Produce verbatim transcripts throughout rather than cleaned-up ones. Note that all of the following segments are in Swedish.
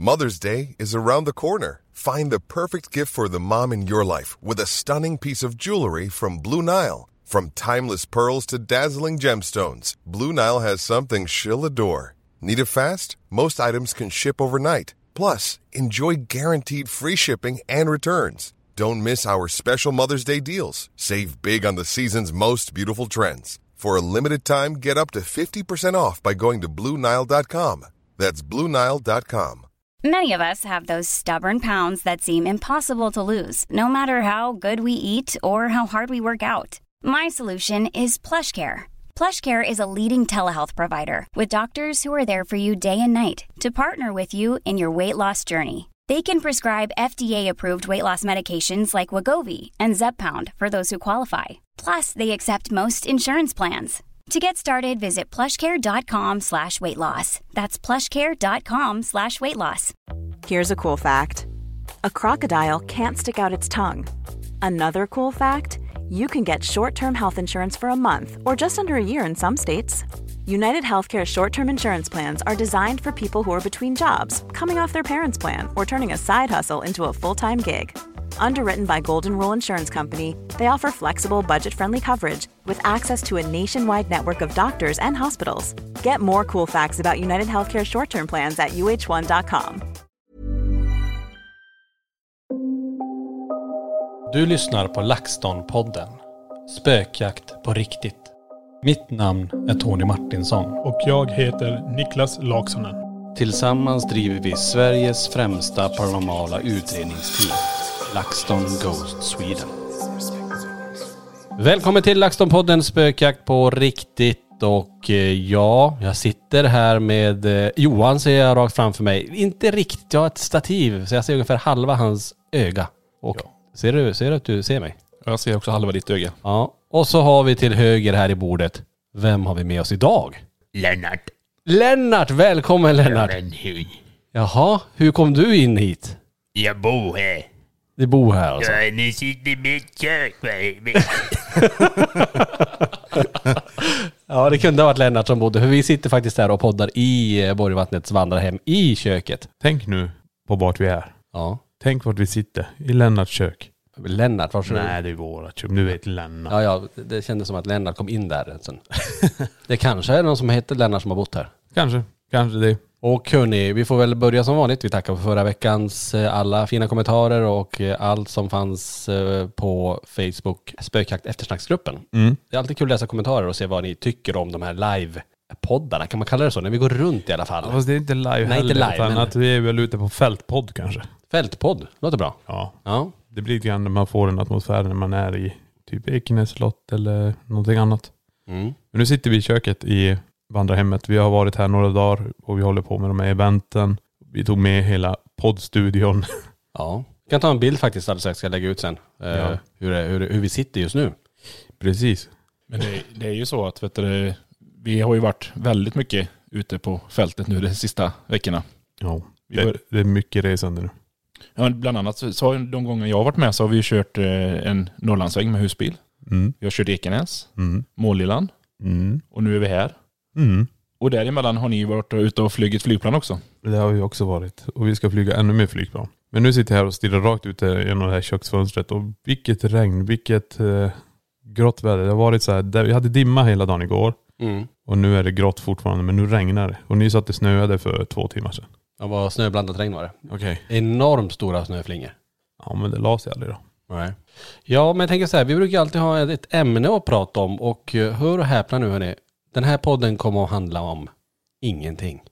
Mother's Day is around the corner. Find the perfect gift for the mom in your life with a stunning piece of jewelry from Blue Nile. From timeless pearls to dazzling gemstones, Blue Nile has something she'll adore. Need it fast? Most items can ship overnight. Plus, enjoy guaranteed free shipping and returns. Don't miss our special Mother's Day deals. Save big on the season's most beautiful trends. For a limited time, get up to fifty percent off by going to Blue Nile dot com. That's Blue Nile dot com. Many of us have those stubborn pounds that seem impossible to lose, no matter how good we eat or how hard we work out. My solution is PlushCare. PlushCare is a leading telehealth provider with doctors who are there for you day and night to partner with you in your weight loss journey. They can prescribe F D A-approved weight loss medications like Wegovy and Zepbound for those who qualify. Plus, they accept most insurance plans. To get started, visit plushcare.com slash weight loss. That's plushcare.com slash weight loss. Here's a cool fact. A crocodile can't stick out its tongue. Another cool fact, you can get short-term health insurance for a month or just under a year in some states. United Healthcare short-term insurance plans are designed for people who are between jobs, coming off their parents' plan, or turning a side hustle into a full-time gig. Underwritten by Golden Rule Insurance Company, they offer flexible, budget-friendly coverage with access to a nationwide network of doctors and hospitals. Get more cool facts about United Healthcare short-term plans at U H one dot com. Du lyssnar på LaxTon-podden. Spökjakt på riktigt. Mitt namn är Tony Martinsson. Och jag heter Niklas Laksonen. Tillsammans driver vi Sveriges främsta paranormala utredningsteam. LaxTon Ghost Sweden. Välkommen till LaxTon-podden Spökjakt på riktigt. Och ja, jag sitter här med Johan, ser jag rakt framför mig. Inte riktigt, jag har ett stativ så jag ser ungefär halva hans öga. Och ja. ser, du, ser du att du ser mig? Jag ser också halva ditt öga. Ja, och så har vi till höger här i bordet. Vem har vi med oss idag? Lennart. Lennart, välkommen Lennart. Ja, men hur? Jaha, hur kom du in hit? Jag bor här. Du bor här alltså? Ja, nu sitter mitt kök. Ja, det kunde ha varit Lennart som bodde. För vi sitter faktiskt här och poddar i Borgvattnets vandrarhem i köket. Tänk nu på vart vi är. Ja. Tänk vart vi sitter. I Lennarts kök. Lennart, varför? Nej, det är vårat kök. Du vet Lennart. Ja, ja, det kändes som att Lennart kom in där. Sen. Det kanske är någon som heter Lennart som har bott här. Kanske, kanske det. Och hörni, vi får väl börja som vanligt. Vi tackar för förra veckans alla fina kommentarer och allt som fanns på Facebook Spökjakt eftersnacksgruppen. Mm. Det är alltid kul att läsa kommentarer och se vad ni tycker om de här live-poddarna. Kan man kalla det så? När vi går runt i alla fall. Ja, fast det är inte live Nej, heller. inte live, utan men... att vi är väl ute på fältpodd kanske. Fältpodd, låter bra. Ja. Ja. Det blir grann när man får en atmosfär när man är i typ Ekenäs slott eller någonting annat. Mm. Men nu sitter vi i köket i vandrarhemmet. Vi har varit här några dagar och vi håller på med de här eventen. Vi tog med hela poddstudion. Ja, jag kan ta en bild faktiskt alldeles strax, ska jag lägga ut sen. Ja. Uh, hur, hur, hur vi sitter just nu. Precis. Men det, det är ju så att vet du, vi har ju varit väldigt mycket ute på fältet nu de sista veckorna. Ja, det, det är mycket resande nu. Ja, bland annat så, så de gånger jag har varit med så har vi kört eh, en Norrlandsväg med husbil. Mm. Vi har kört Ekenäs, mm. Målillan mm. och nu är vi här. Mm. Och däremellan har ni varit ute och flygit flygplan också. Det har vi också varit. Och vi ska flyga ännu mer flygplan. Men nu sitter jag här och stirrar rakt ut genom det här köksfönstret. Och vilket regn, vilket eh, grått väder. Det har varit så här, där vi hade dimma hela dagen igår. Mm. Och nu är det grått fortfarande, men nu regnar det. Och ni sa att det snöade för två timmar sedan. Det var snöblandat regn var det. Okej. Okay. Enormt stora snöflingor. Ja, men det la sig aldrig då. Nej. Ja, men jag tänker så här, vi brukar alltid ha ett ämne att prata om. Och hör och häpna nu hörni. Den här podden kommer att handla om ingenting.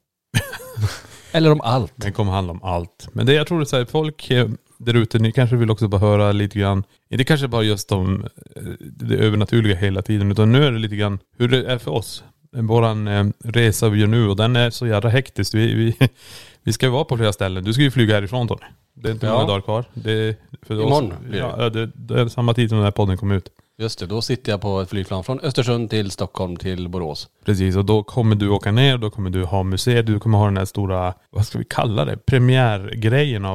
Eller om allt. Den kommer att handla om allt. Men det jag tror det är så här, folk där ute, ni kanske vill också bara höra lite grann. Det kanske bara just om det övernaturliga hela tiden. Utan nu är det lite grann hur det är för oss. Våran eh, resa vi gör nu och den är så jävla hektisk. Vi, vi, vi ska vara på flera ställen. Du ska ju flyga härifrån Tony. Det är inte ja. många dagar kvar. Det är för Imorgon oss, blir det. Ja, det, det är samma tid som den här podden kom ut. Just det, då sitter jag på ett flygplan från Östersund till Stockholm till Borås. Precis, och då kommer du åka ner, då kommer du ha museet, du kommer ha den här stora, vad ska vi kalla det, premiärgrejen av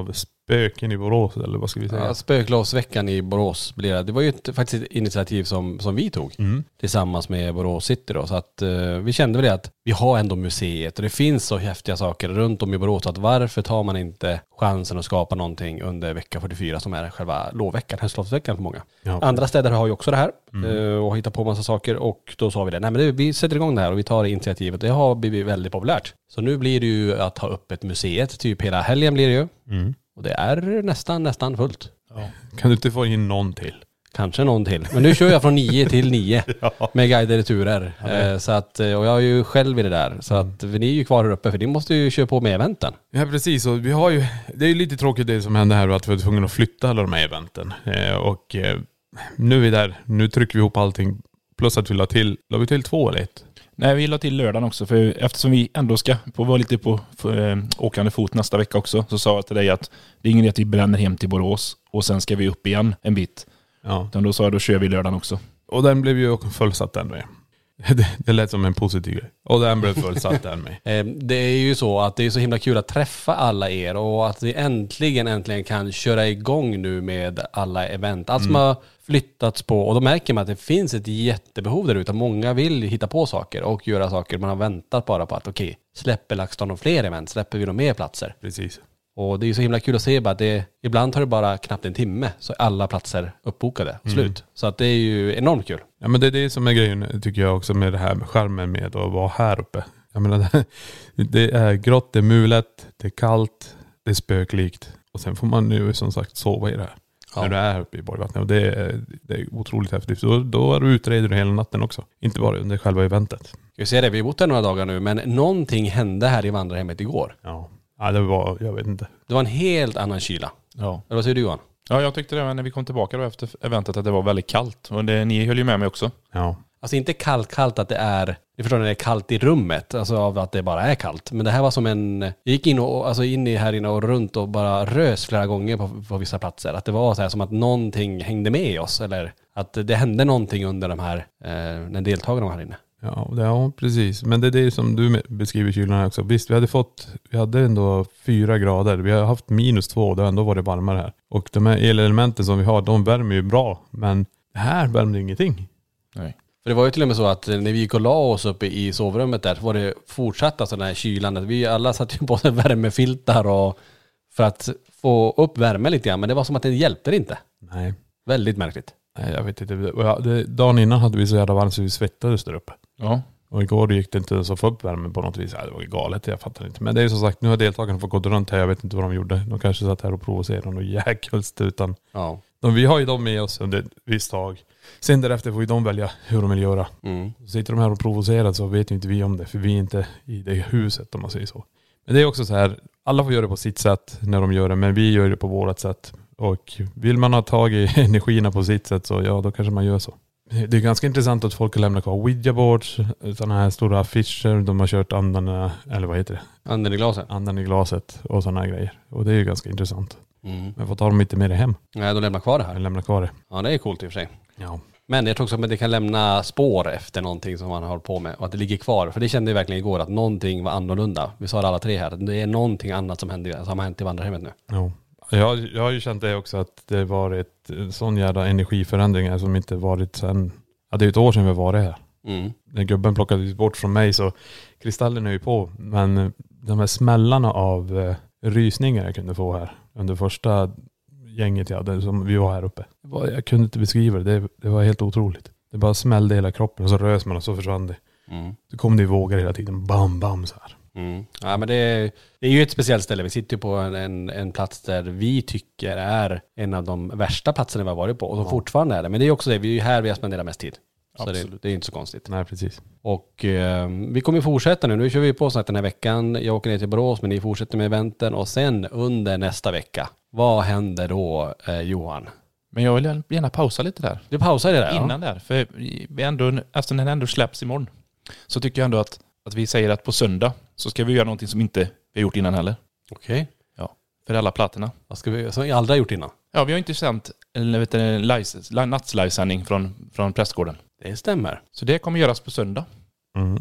spöken i Borås, eller vad ska vi säga? Ja, spöklovsveckan i Borås blir det. Det var ju ett, faktiskt ett initiativ som, som vi tog Mm. tillsammans med Borås City då. Så att uh, vi kände väl det att vi har ändå museet och det finns så häftiga saker runt om i Borås. Så att varför tar man inte chansen att skapa någonting under vecka fyrtiofyra som är själva lovveckan, höstlovsveckan för många. Ja. Andra städer har ju också det här Mm. uh, och hittar på massa saker och då sa vi det. Nej men det, vi sätter igång det här och vi tar initiativet. Det har blivit väldigt populärt. Så nu blir det ju att ha öppet museet, typ hela helgen blir det ju. Mm. Och det är nästan, nästan fullt. Ja. Kan du inte få in någon till? Kanske någon till. Men nu kör jag från nio till nio Ja. med guidade turer. Ja, eh, så att, och jag är ju själv i det där. Så att ni är ju kvar här uppe för ni måste ju köra på med eventen. Ja precis, och vi har ju, det är ju lite tråkigt det som hände här att vi var tvungna att flytta alla de här eventen. Eh, och eh, nu är vi där, nu trycker vi ihop allting. Plus att vi la till, la vi till två eller ett? Nej, vi la till lördagen också. För eftersom vi ändå ska på, vara lite på för, äh, åkande fot nästa vecka också. Så sa jag till dig att det är ingen idé att vi bränner hem till Borås. Och sen ska vi upp igen en bit. Ja. Utan då sa jag, då kör vi lördagen också. Och den blev ju fullsatt den med. Det, det lät som en positiv grej. Och den blev fullsatt den med. Eh, det är ju så att det är så himla kul att träffa alla er. Och att vi äntligen, äntligen kan köra igång nu med alla event. Allt som har flyttats på. Och då märker man att det finns ett jättebehov där ute. Många vill hitta på saker och göra saker. Man har väntat bara på att okej, okay, släpper LaxTon och fler event? Släpper vi några mer platser? Precis. Och det är ju så himla kul att se bara att det, ibland tar det bara knappt en timme så är alla platser uppbokade, slut. Mm. Så att det är ju enormt kul. Ja men det är det som är grejen tycker jag också med det här med skärmen med att vara här uppe. Jag menar, det är grått, det är mulet, det är kallt, det är spöklikt. Och sen får man nu som sagt sova i det här. Ja. När du är här uppe i Borgvattnet. Och det är, det är otroligt häftigt. Då, då är du utreder hela natten också. Inte bara under själva eventet. Jag ser det, vi har bott här några dagar nu men någonting hände här i vandrarhemmet igår. Ja. Ja, det var, jag vet inte. Det var en helt annan kyla. Ja. Eller vad säger du Johan? Ja, jag tyckte det när vi kom tillbaka då efter eventet att det var väldigt kallt. Och det, ni höll ju med mig också. Ja. Alltså inte kallt, kallt att det är, ni förstår när det är kallt i rummet, alltså av att det bara är kallt. Men det här var som en, jag gick in och, alltså in i här inne och runt och bara rös flera gånger på, på vissa platser. Att det var så här som att någonting hängde med oss eller att det hände någonting under de här, eh, när deltagarna var här inne. Ja, det, ja, precis. Men det är det som du beskriver kylan här också. Visst, vi hade fått, vi hade ändå fyra grader. Vi har haft minus två och det har ändå varit varmare här. Och de här elelementen som vi har, de värmer ju bra. Men här värmer ingenting. Nej. För det var ju till och med så att när vi gick och la oss uppe i sovrummet där så var det fortsatta sådana här kylan. Vi alla satt ju på värmefiltar och för att få upp värme lite grann. Men det var som att det hjälpte inte. Nej. Väldigt märkligt. Nej, jag vet inte. Ja, det, dagen innan hade vi så jävla varmt så vi svettades där uppe. Ja. Och igår gick det inte så få upp värmen på något vis. Ja, det var galet, jag fattar inte. Men det är som sagt, nu har deltagarna fått gå runt här. Jag vet inte vad de gjorde. De kanske satt här och provocerade och jäkelst utan. Ja. De, vi har ju dem med oss under ett visst tag. Sen därefter får ju de välja hur de vill göra. Mm. Sitter de här och provocerar så vet ju inte vi om det. För vi är inte i det huset om man säger så. Men det är också så här, alla får göra det på sitt sätt när de gör det. Men vi gör det på vårat sätt. Och vill man ha tag i energierna på sitt sätt så ja, då kanske man gör så. Det är ganska intressant att folk har lämnat kvar Ouija-boards, sådana här stora affischer. De har kört andan, eller vad heter det? Anden i glaset. Andan i glaset och sådana här grejer. Och det är ju ganska intressant. Mm. Men vad tar de inte med det hem? Nej, de lämnar kvar det här. Eller lämnar kvar det. Ja, det är coolt i och för sig. Ja. Men jag tror också att det kan lämna spår efter någonting som man har hållit på med och att det ligger kvar. För det kände jag verkligen igår att någonting var annorlunda. Vi sa det alla tre här. Det är någonting annat som, hände, som har hänt i vandrarhemmet nu. Ja. Jag, jag har ju känt det också att det var ett sån jävla energiförändringar som inte varit sen. Ja, det är ett år sedan vi var här. Mm. När gubben plockades bort från mig så kristallen är ju på. Men de här smällarna av eh, rysningar jag kunde få här under första gänget jag hade som vi var här uppe. Det var, jag kunde inte beskriva det. det. Det var helt otroligt. Det bara smällde hela kroppen och så rös man och så försvann det. Mm. Så kom det i vågor hela tiden. Bam, bam så här. Mm. Ja, men det är, det är ju ett speciellt ställe. Vi sitter på en, en, en plats där vi tycker är en av de värsta platserna vi har varit på. Och som ja. fortfarande är det. Men det är också det. Vi är ju här vi har spenderat mest tid. Så det, det är inte så konstigt. Nej, precis. Och eh, vi kommer fortsätta nu. Nu kör vi på snart den här veckan. Jag åker ner till Borås men ni fortsätter med eventen. Och sen under nästa vecka. Vad händer då, eh, Johan? Men jag vill gärna pausa lite där. Du pausar det där? Innan ja. där. För vi ändå, eftersom den ändå släpps imorgon. Så tycker jag ändå att, att vi säger att på söndag så ska vi göra någonting som inte vi har gjort innan heller. Okej. Okay. Ja, för alla plattorna. Vad ska vi, som vi aldrig har gjort innan? Ja, vi har inte sänt en, vet du, en nattslivesändning från, från prästgården. Det stämmer. Så det kommer göras på söndag. Mm.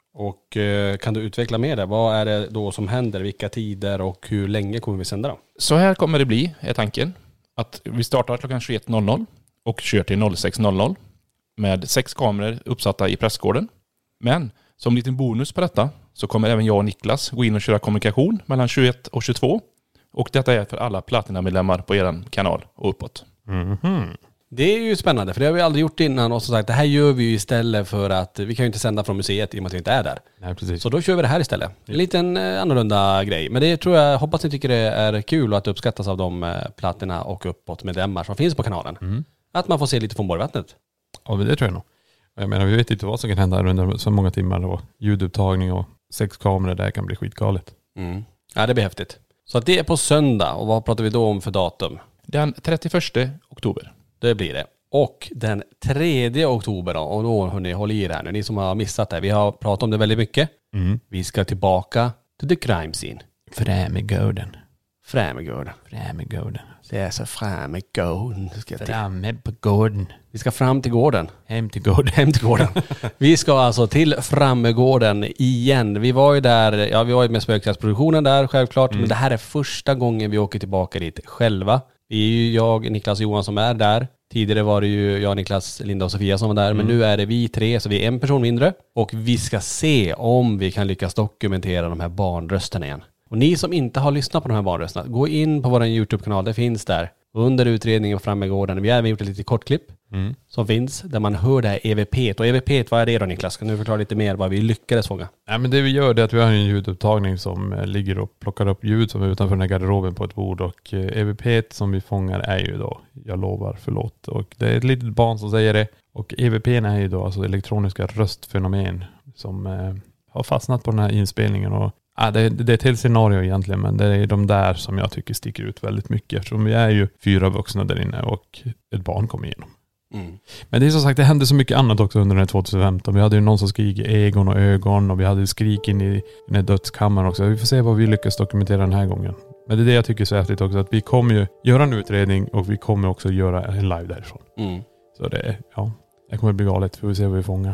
Och eh, kan du utveckla mer där? Vad är det då som händer? Vilka tider och hur länge kommer vi sända då? Så här kommer det bli, är tanken. Att vi startar klockan tjugoett noll noll och kör till noll sex noll noll med sex kameror uppsatta i pressgården. Men som liten bonus på detta så kommer även jag och Niklas gå in och köra kommunikation mellan tjugoett och tjugotvå. Och detta är för alla Platina-medlemmar på er kanal och uppåt. Mm-hmm. Det är ju spännande, för det har vi aldrig gjort innan. Och som sagt, det här gör vi ju istället för att vi kan ju inte sända från museet i och med att vi inte är där. Nej, precis. Så då kör vi det här istället. En liten eh, annorlunda grej. Men det tror jag, hoppas ni tycker det är kul och att det uppskattas av de eh, Platina och uppåt medlemmar som finns på kanalen. Mm. Att man får se lite från Borgvattnet. Ja, det tror jag nog. Jag menar, vi vet inte vad som kan hända under så många timmar och ljudupptagning och sex kameror där kan bli skitgalet. Mm. Ja, det blir häftigt. Så att det är på söndag. Och vad pratar vi då om för datum? Den trettioförsta oktober. Det blir det. Och den tredje oktober då. Och då, hörni, håll i er här nu. Ni som har missat det. Vi har pratat om det väldigt mycket. Mm. Vi ska tillbaka till the crime scene. Främegården. Främegården. Främegården. Det är så Främegården. Framme på gården. Vi ska fram till gården. Hem till gården. Hem till gården. Vi ska alltså till Främegården igen. Vi var ju där, ja vi var ju med spökjaktsproduktionen där självklart. Mm. Men det här är första gången vi åker tillbaka dit själva. Det är ju jag, Niklas och Johan som är där. Tidigare var det ju jag, Niklas, Linda och Sofia som var där. Mm. Men nu är det vi tre, så vi är en person mindre. Och vi ska se om vi kan lyckas dokumentera de här barnrösterna igen. Och ni som inte har lyssnat på de här barnrösterna, gå in på vår YouTube-kanal. Det finns där under utredningen framme i gården. Vi har även gjort ett litet kortklipp mm. som finns där man hör det här E V P. Och E V P, vad är det då, Niklas? Kan du förklara lite mer vad vi lyckades fånga? Ja, men det vi gör är att vi har en ljudupptagning som ligger och plockar upp ljud som är utanför den här garderoben på ett bord. Och E V P som vi fångar är ju då jag lovar, förlåt. Och det är ett litet barn som säger det. Och E V P är ju då alltså elektroniska röstfenomen som eh, har fastnat på den här inspelningen. Och ja, det, det är ett helt scenario egentligen, men det är de där som jag tycker sticker ut väldigt mycket. Eftersom vi är ju fyra vuxna där inne och ett barn kommer igenom. Mm. Men det är som sagt, det hände så mycket annat också under den här tjugohundrafemton. Vi hade ju någon som skrik i Egon och ögon och vi hade skrik in i den här dödskammaren också. Vi får se vad vi lyckas dokumentera den här gången. Men det är det jag tycker är så häftigt också, att vi kommer ju göra en utredning och vi kommer också göra en live därifrån. Mm. Så det, ja, det kommer bli galet. Får vi se vad vi fångar.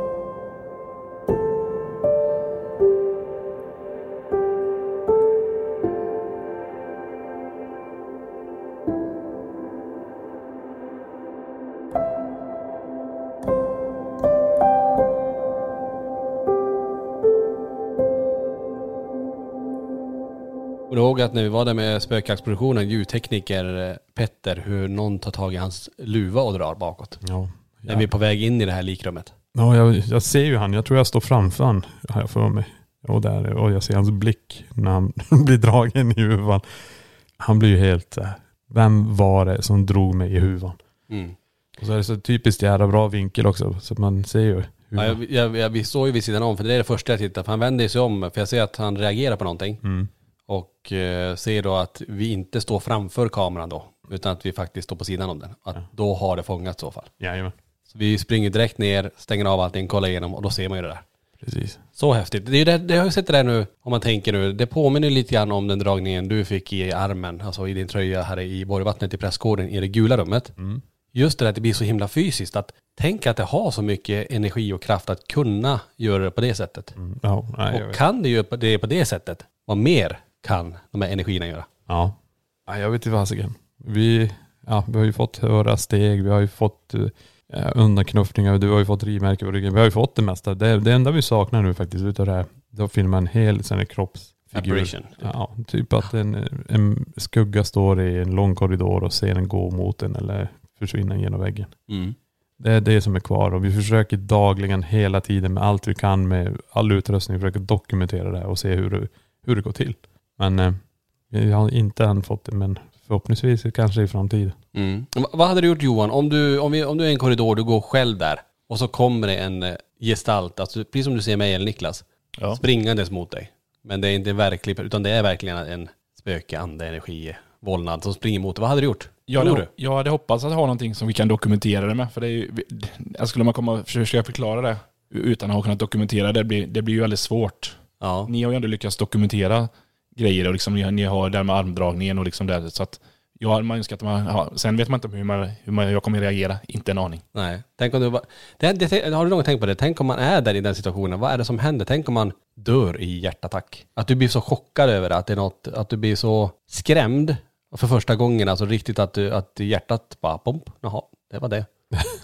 Och du ihåg att när vi var där med spökjaktsproduktionen, ljudtekniker Petter, hur någon tar tag i hans luva och drar bakåt. Ja, ja. När vi är på väg in i det här likrummet. Ja, jag, jag ser ju han. Jag tror jag står framför han, har jag för mig. Och, där, och jag ser hans blick när han blir dragen i huvan. Han blir ju helt, vem var det som drog mig i huvan? Mm. Och så är det så typiskt jävla bra vinkel också, så man ser ju. Ja, jag, jag, jag, vi står ju vid sidan om, för det är det första jag tittar. För han vänder sig om, för jag ser att han reagerar på någonting. Mm. Och eh, ser då att vi inte står framför kameran då, utan att vi faktiskt står på sidan om den. Att ja. Då har det fångat i så fall. Jajamän. Så vi springer direkt ner, stänger av allting, kollar igenom och då ser man ju det där. Precis. Så häftigt. Det, är ju det, det har jag sett det där nu, om man tänker nu. Det påminner lite grann om den dragningen du fick i armen, alltså i din tröja här i Borgvattnet i pressgården i det gula rummet. Mm. Just det där att det blir så himla fysiskt. Att tänka att det har så mycket energi och kraft att kunna göra det på det sättet. Mm. Ja, nej, och kan det göra det på det sättet, vad mer kan de här energierna göra? Ja, ja jag vet inte vad jag vi, ja, vi har ju fått höra steg, vi har ju fått eh, undanknuffningar, du har ju fått rimärken på ryggen, vi har ju fått det mesta. Det, det enda vi saknar nu faktiskt utav det här, då filmar en hel sån kroppsfigur. Typ. Ja, typ att en, en skugga står i en lång korridor och ser den gå mot den eller försvinna genom väggen. Mm. Det är det som är kvar och vi försöker dagligen hela tiden med allt vi kan med all utrustning försöka dokumentera det och se hur det, hur det går till. Men eh, vi har inte än fått det, men förhoppningsvis kanske i framtiden. Mm. Vad hade du gjort, Johan? Om du, om, vi, om du är i en korridor, du går själv där och så kommer det en eh, gestalt, alltså precis som du ser mig eller Niklas, ja. Springandes mot dig. Men det är inte verkligt, utan det är verkligen en spöke, ande, energi, vålnad som springer mot dig. Vad hade du gjort? Jag hade, jag hade hoppats att ha någonting som vi kan dokumentera det med. För det är ju, jag skulle man komma och försöka förklara det utan att ha kunnat dokumentera det, blir, det blir ju väldigt svårt. Ja. Ni har ju ändå lyckats dokumentera grejer och liksom ni, ni har där med armdragningen och liksom där, så att Jag har man önskat att man, ja, sen vet man inte hur, man, hur man, jag kommer reagera. Inte en aning. Nej. Tänk om du bara, det, det, har du någon tänkt på det? Tänk om man är där i den situationen. Vad är det som händer? Tänk om man dör i hjärtattack. Att du blir så chockad över det, att det är något, att du blir så skrämd för första gången. Alltså riktigt att, du, att hjärtat bara, pomp, jaha, det var det.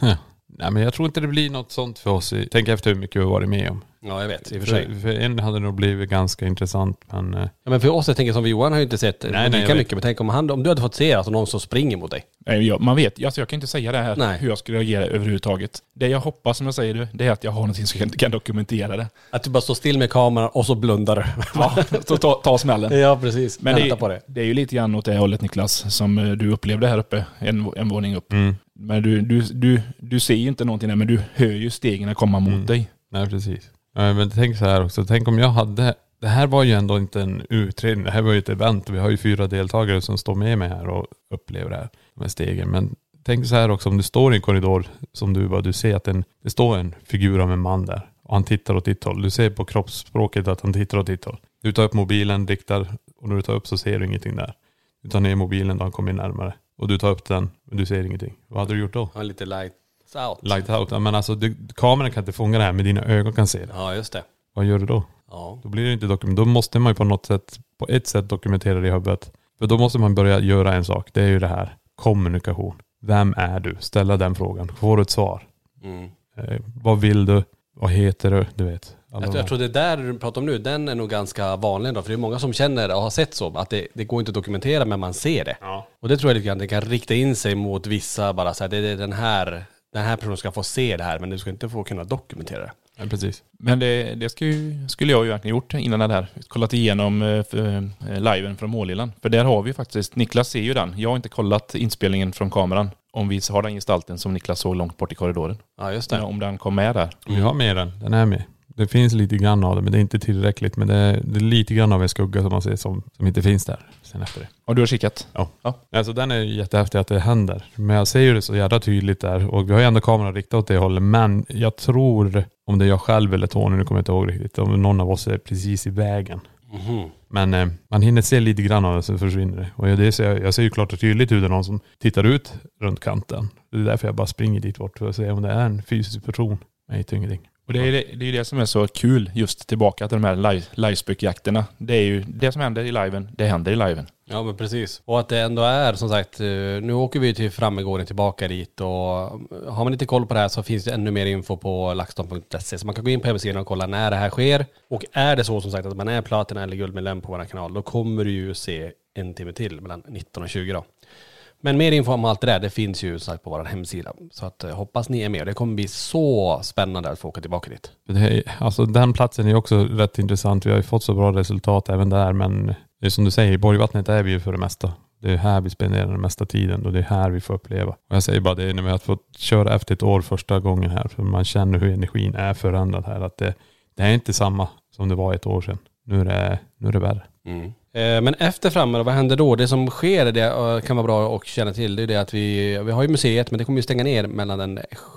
Nej, men jag tror inte det blir något sånt för oss. Tänk efter hur mycket vi har varit med om. Ja, jag vet. I och för sig. För, för en hade nog blivit ganska intressant. Men, ja, men för oss, jag tänker som vi Johan har ju inte sett nej, nej, lika mycket. Men tänk om, han, om du hade fått se alltså, någon som springer mot dig. Nej, jag, man vet. Alltså, jag kan inte säga det här nej. hur jag skulle reagera överhuvudtaget. Det jag hoppas, som jag säger det, det är att jag har någonting som kan, kan dokumentera det. Att du bara står still med kameran och så blundar du. Ja, så ta, ta smällen. Ja, precis. Men det, på det. det är ju lite grann åt det hållet, Niklas, som du upplevde här uppe. En, en våning upp. Mm. Men du, du, du, du ser ju inte någonting där, men du hör ju stegen komma mot mm. dig. Nej, precis. Ja, men tänk så här också. Tänk om jag hade... Det här var ju ändå inte en utredning. Det här var ju ett event. Vi har ju fyra deltagare som står med mig här och upplever det här med stegen. Men tänk så här också. Om du står i en korridor som du var. Du ser att en, det står en figur av en man där. Och han tittar åt ditt håll. Du ser på kroppsspråket att han tittar åt ditt håll. Du tar upp mobilen, riktar. Och när du tar upp så ser du ingenting där. Du tar ner mobilen då han kommer närmare. Och du tar upp den. Men du ser ingenting. Vad hade du gjort då? Ja, lite light out. Light out. Ja, men alltså du, kameran kan inte fånga det här. Men dina ögon kan se det. Ja, just det. Vad gör du då? Ja. Då blir det inte dokumenterat. Då måste man ju på något sätt, på ett sätt dokumentera det i huvudet. För då måste man börja göra en sak. Det är ju det här. Kommunikation. Vem är du? Ställa den frågan. Får du ett svar? Mm. Eh, vad vill du? Vad heter du? Du vet. Jag tror, jag tror det där du pratar om nu, den är nog ganska vanlig då. För det är många som känner och har sett så. Att det, det går inte att dokumentera, men man ser det. Ja. Och det tror jag lite grann, det kan rikta in sig mot vissa. Bara så här, det är den här, den här personen ska få se det här. Men du ska inte få kunna dokumentera det. Ja, precis. Men det, det skulle, skulle jag ju verkligen gjort innan det här. Kollat igenom eh, för, eh, liven från Målillan. För där har vi faktiskt, Niklas ser ju den. Jag har inte kollat inspelningen från kameran. Om vi har den gestalten som Niklas såg långt bort i korridoren. Ja, just det. Ja, om den kom med där. Vi har med den. Den är med. Det finns lite grann av det, men det är inte tillräckligt. Men det är, det är lite grann av en skugga som man ser som, som inte finns där sen efter det. Och du har kikat? Ja. ja. Alltså den är jättehäftig att det händer. Men jag ser ju det så jävla tydligt där. Och vi har ju ändå kameran riktad åt det hållet. Men jag tror, om det är jag själv eller Tony, nu kommer jag inte ihåg riktigt. Om någon av oss är precis i vägen. Mm-hmm. Men eh, man hinner se lite grann av det, så försvinner det. Och det ser, jag ser ju klart och tydligt hur det är någon som tittar ut runt kanten. Det är därför jag bara springer dit bort för att se om det är en fysisk person. Nej, det är ingenting. Och det är det, det är det som är så kul, just tillbaka till de här live, livespökjakterna. Det är ju det som händer i liven, det händer i liven. Ja, men precis. Och att det ändå är, som sagt, nu åker vi till Frammegården tillbaka dit, och har man inte koll på det här så finns det ännu mer info på laxton punkt se, så man kan gå in på hemsidan och kolla när det här sker. Och är det så, som sagt, att man är platina eller guldmedlem på vår kanal, då kommer du ju se en timme till mellan nitton och tjugo då. Men mer info om allt det där, det finns ju sagt på vår hemsida. Så att hoppas ni är med. Det kommer bli så spännande att få åka tillbaka dit. Det är, alltså den platsen är också rätt intressant. Vi har ju fått så bra resultat även där. Men det är som du säger, i Borgvattnet är vi ju för det mesta. Det är här vi spenderar den mesta tiden och det är här vi får uppleva. Och jag säger bara det, när vi har fått köra efter ett år första gången här. För man känner hur energin är förändrad här. Att det, det är inte samma som det var ett år sedan. Nu är det, nu är det värre. Mm. Men efter framme, vad händer då? Det som sker, det kan vara bra att känna till, det är det att vi, vi har ju museet, men det kommer ju stänga ner mellan den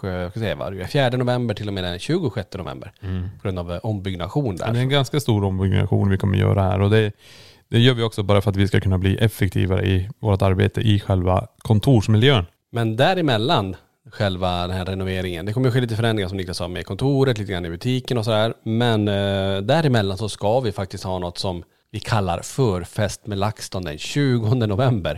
fjärde november till och med den tjugosjätte november. Mm. På grund av ombyggnation där. Det är en ganska stor ombyggnation vi kommer göra här, och det, det gör vi också bara för att vi ska kunna bli effektivare i vårt arbete i själva kontorsmiljön. Men däremellan själva den här renoveringen, det kommer ju ske lite förändringar som Niklas sa med kontoret, lite grann i butiken och sådär. Men eh, däremellan så ska vi faktiskt ha något som vi kallar förfest med LaxTon den tjugonde november.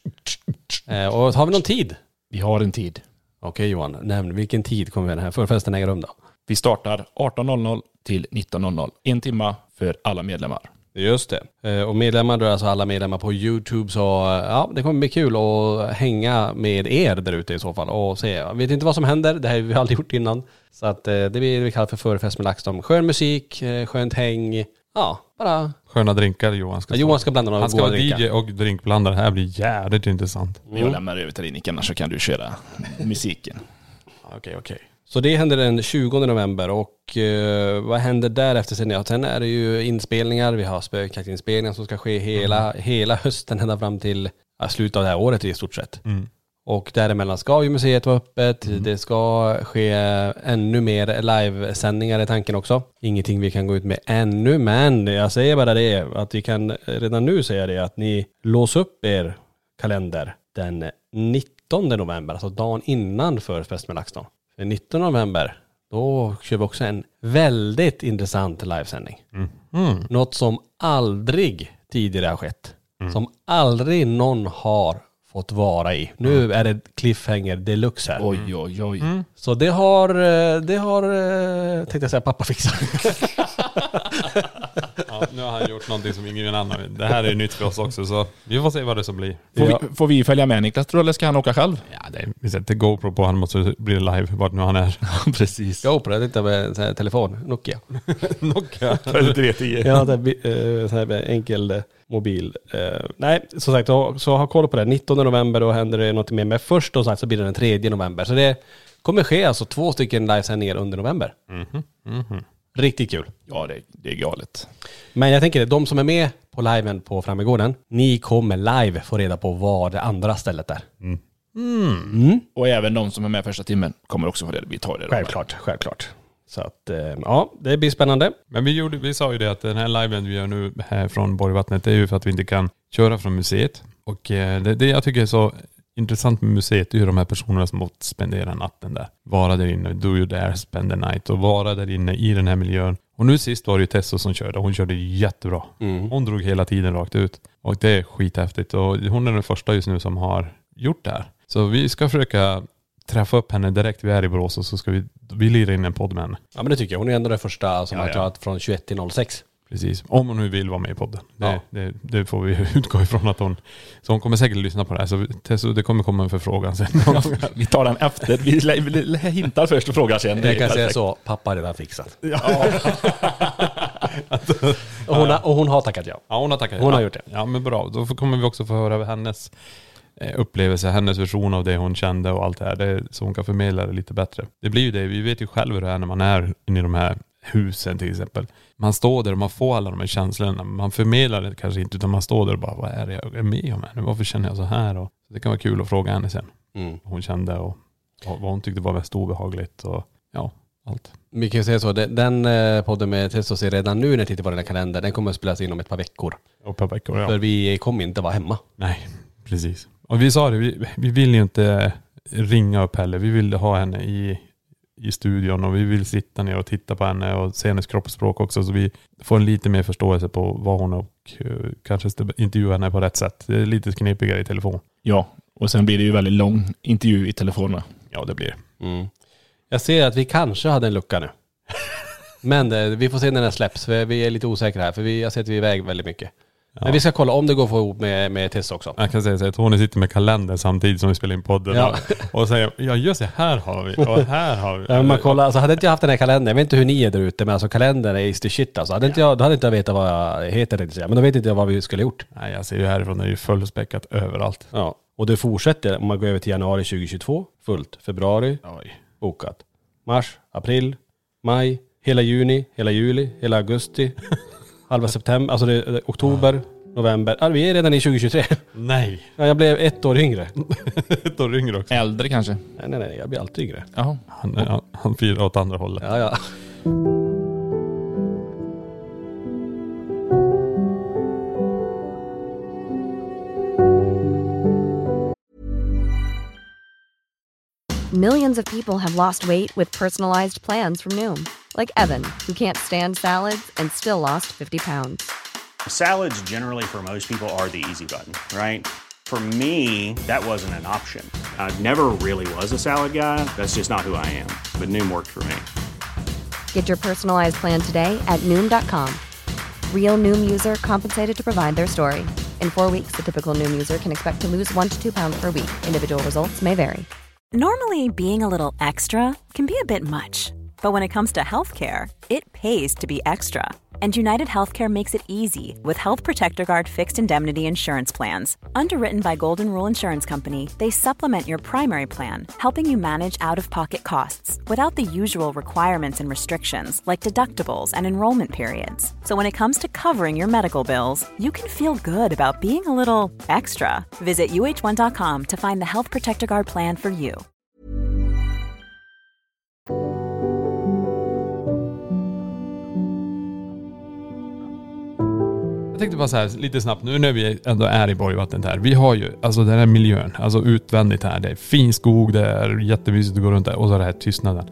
Eh, och har vi någon tid? Vi har en tid. Okej Johan, nämn vilken tid kommer den här förfesten äga rum då? Vi startar arton noll noll till nitton noll noll. En timma för alla medlemmar. Just det. Eh, och medlemmar då är alltså alla medlemmar på YouTube, så ja, det kommer bli kul att hänga med er där ute i så fall och se. Jag vet inte vad som händer, det här har vi aldrig gjort innan. Så att eh, det blir det vi kallar för förfest med LaxTon. Skön musik, eh, skönt häng. Ja, bara... Sköna drinkar Johan ska ja, Johan ska blanda några Han ska vara D J och drinkblandare. Det här blir jävligt intressant. Mm. Jag lämnar över till dig Nick, så kan du köra musiken. Okej, okej. Okay. Så det händer den tjugonde november, och eh, vad händer därefter sen? Ja, sen är det ju inspelningar. Vi har spökjaktinspelningar som ska ske hela, mm. hela hösten ända fram till ja, slutet av det här året i stort sett. Mm. Och däremellan ska ju museet vara öppet. Mm. Det ska ske ännu mer livesändningar i tanken också. Ingenting vi kan gå ut med ännu, men jag säger bara det att vi kan redan nu säga det att ni låser upp er kalender den nittonde november, alltså dagen innan för Fest med LaxTon. Den nittonde november, då kör vi också en väldigt intressant livesändning. Mm. Mm. Något som aldrig tidigare har skett. Mm. Som aldrig någon har fått vara i. Nu mm. är det cliffhanger deluxe här. Oj, oj, oj. Mm. Så det har, det har, tänkte jag säga, pappa fixat. Ja, nu har han gjort någonting som ingen annan vill. Det här är nytt för oss också, så vi får se vad det som blir. Får, ja. vi, får vi följa med Niklas, tror du, eller ska han åka själv? Ja, det är, vi sätter GoPro på, han måste bli live vart nu han är. Precis. GoPro, jag tänkte med så här telefon, Nokia. Nokia. tre tio. Ja, det är så här enkel eh, mobil. Uh, nej, som sagt, så, så ha koll på det. nittonde november, då händer det något mer. Men först då sagt så blir det den tredje november. Så det kommer ske alltså två stycken livesändningar under november. Mm-hmm. Mm-hmm. Riktigt kul. Ja, det, det är galet. Men jag tänker, de som är med på liven på Frammegården, ni kommer live få reda på vad det andra stället är. Mm. Mm. Mm. Och även de som är med första timmen kommer också få det. Vi tar det. Självklart, självklart. Så att, ja, det blir spännande. Men vi, gjorde, vi sa ju det att den här liven vi gör nu här från Borgvattnet, det är ju för att vi inte kan köra från museet. Och det, det jag tycker är så intressant med museet är ju de här personerna som måste spendera natten där. Vara där inne, do you dare spend the night, och vara där inne i den här miljön. Och nu sist var det ju Tessa som körde. Hon körde jättebra. Mm. Hon drog hela tiden rakt ut. Och det är skithäftigt. Och hon är den första just nu som har gjort det här. Så vi ska försöka träffa upp henne direkt vi är i Borås, och så ska vi, vi lira in en podd med henne. Ja, men det tycker jag. Hon är ändå den första som ja, har ja. klarat från tjugoett till noll sex. Precis. Om hon nu vill vara med i podden. Det, ja. det, det får vi utgå ifrån att hon... Så hon kommer säkert lyssna på det här. Så, så det kommer komma en förfrågan sen. Vi tar den efter. Vi, vi hintar först och frågar sen. Jag kan säga så. Pappa har redan fixat. Ja. och, hon har, och hon har tackat ja. Ja, hon har tackat ja. Hon har gjort det. Ja, men bra. Då kommer vi också få höra hennes upplevelse, hennes version av det hon kände och allt det här. Det, så hon kan förmedla det lite bättre. Det blir ju det. Vi vet ju själva hur det är när man är inne i de här husen till exempel. Man står där och man får alla de här känslorna. Man förmedlar det kanske inte, utan man står där och bara, vad är det jag är med om här? Varför känner jag så här? Och det kan vara kul att fråga henne sen. Mm. Vad hon kände och vad hon tyckte var mest obehagligt och ja, allt. Vi kan ju säga så, den podden med Tessos är redan nu när jag tittar på den här kalendern, den kommer att spelas in om ett par veckor. Och ett par veckor, ja. För vi kommer inte vara hemma. Nej, precis. Och vi sa det, vi, vi vill ju inte ringa upp heller. Vi vill ha henne i i studion och vi vill sitta ner och titta på henne och se hennes kroppsspråk också, så vi får en lite mer förståelse på vad hon och uh, kanske intervjua henne på rätt sätt. Det är lite knepigare i telefon. Ja, och sen blir det ju väldigt lång intervju i telefonerna. Ja, det blir mm. Jag ser att vi kanske hade en lucka nu. Men det, vi får se när den släpps, för vi är lite osäkra här, för vi har sett att vi är iväg väldigt mycket. Ja. Men vi ska kolla om det går att få ihop med, med Tess också. Jag kan säga så att hon sitter med kalendern samtidigt som vi spelar in podden. Ja. Och, och säger, ja just det, här har vi. Och här har vi. Ja, man kollar, alltså, hade inte jag haft den här kalendern, jag vet inte hur ni är där ute, men alltså kalendern är is the shit alltså. Hade inte jag, då hade inte jag vetat vad jag heter, men då vet inte jag vad vi skulle gjort. Nej, jag ser ju härifrån, det är ju fullspäckat överallt. Ja, och det fortsätter om man går över till januari tjugohundratjugotvå, fullt. Februari, oj, bokat. Mars, april, maj, hela juni, hela juli, hela augusti, halva september, alltså det är oktober, november. Ja, vi är redan i tjugohundratjugotre. Nej. Ja, jag blev ett år yngre. ett år yngre också. Äldre kanske? Nej, nej, nej. Jag blir alltid yngre. Jaha. Han, han, han firar åt andra hållet. Ja, ja. Millions of people have lost weight with personalized plans from Noom. Like Evan, who can't stand salads and still lost fifty pounds. Salads generally for most people are the easy button, right? For me, that wasn't an option. I never really was a salad guy. That's just not who I am. But Noom worked for me. Get your personalized plan today at Noom dot com. Real Noom user compensated to provide their story. In four weeks, the typical Noom user can expect to lose one to two pounds per week. Individual results may vary. Normally, being a little extra can be a bit much. But when it comes to healthcare, it pays to be extra. And United Healthcare makes it easy with Health Protector Guard fixed indemnity insurance plans. Underwritten by Golden Rule Insurance Company, they supplement your primary plan, helping you manage out-of-pocket costs without the usual requirements and restrictions like deductibles and enrollment periods. So when it comes to covering your medical bills, you can feel good about being a little extra. Visit U H one dot com to find the Health Protector Guard plan for you. tänkte bara så här lite snabbt nu när vi ändå är i Borgvattnet här. Vi har ju alltså den här miljön, alltså utvändigt här. Det är fin skog, det är jättemysigt att gå runt där och så det här tystnaden.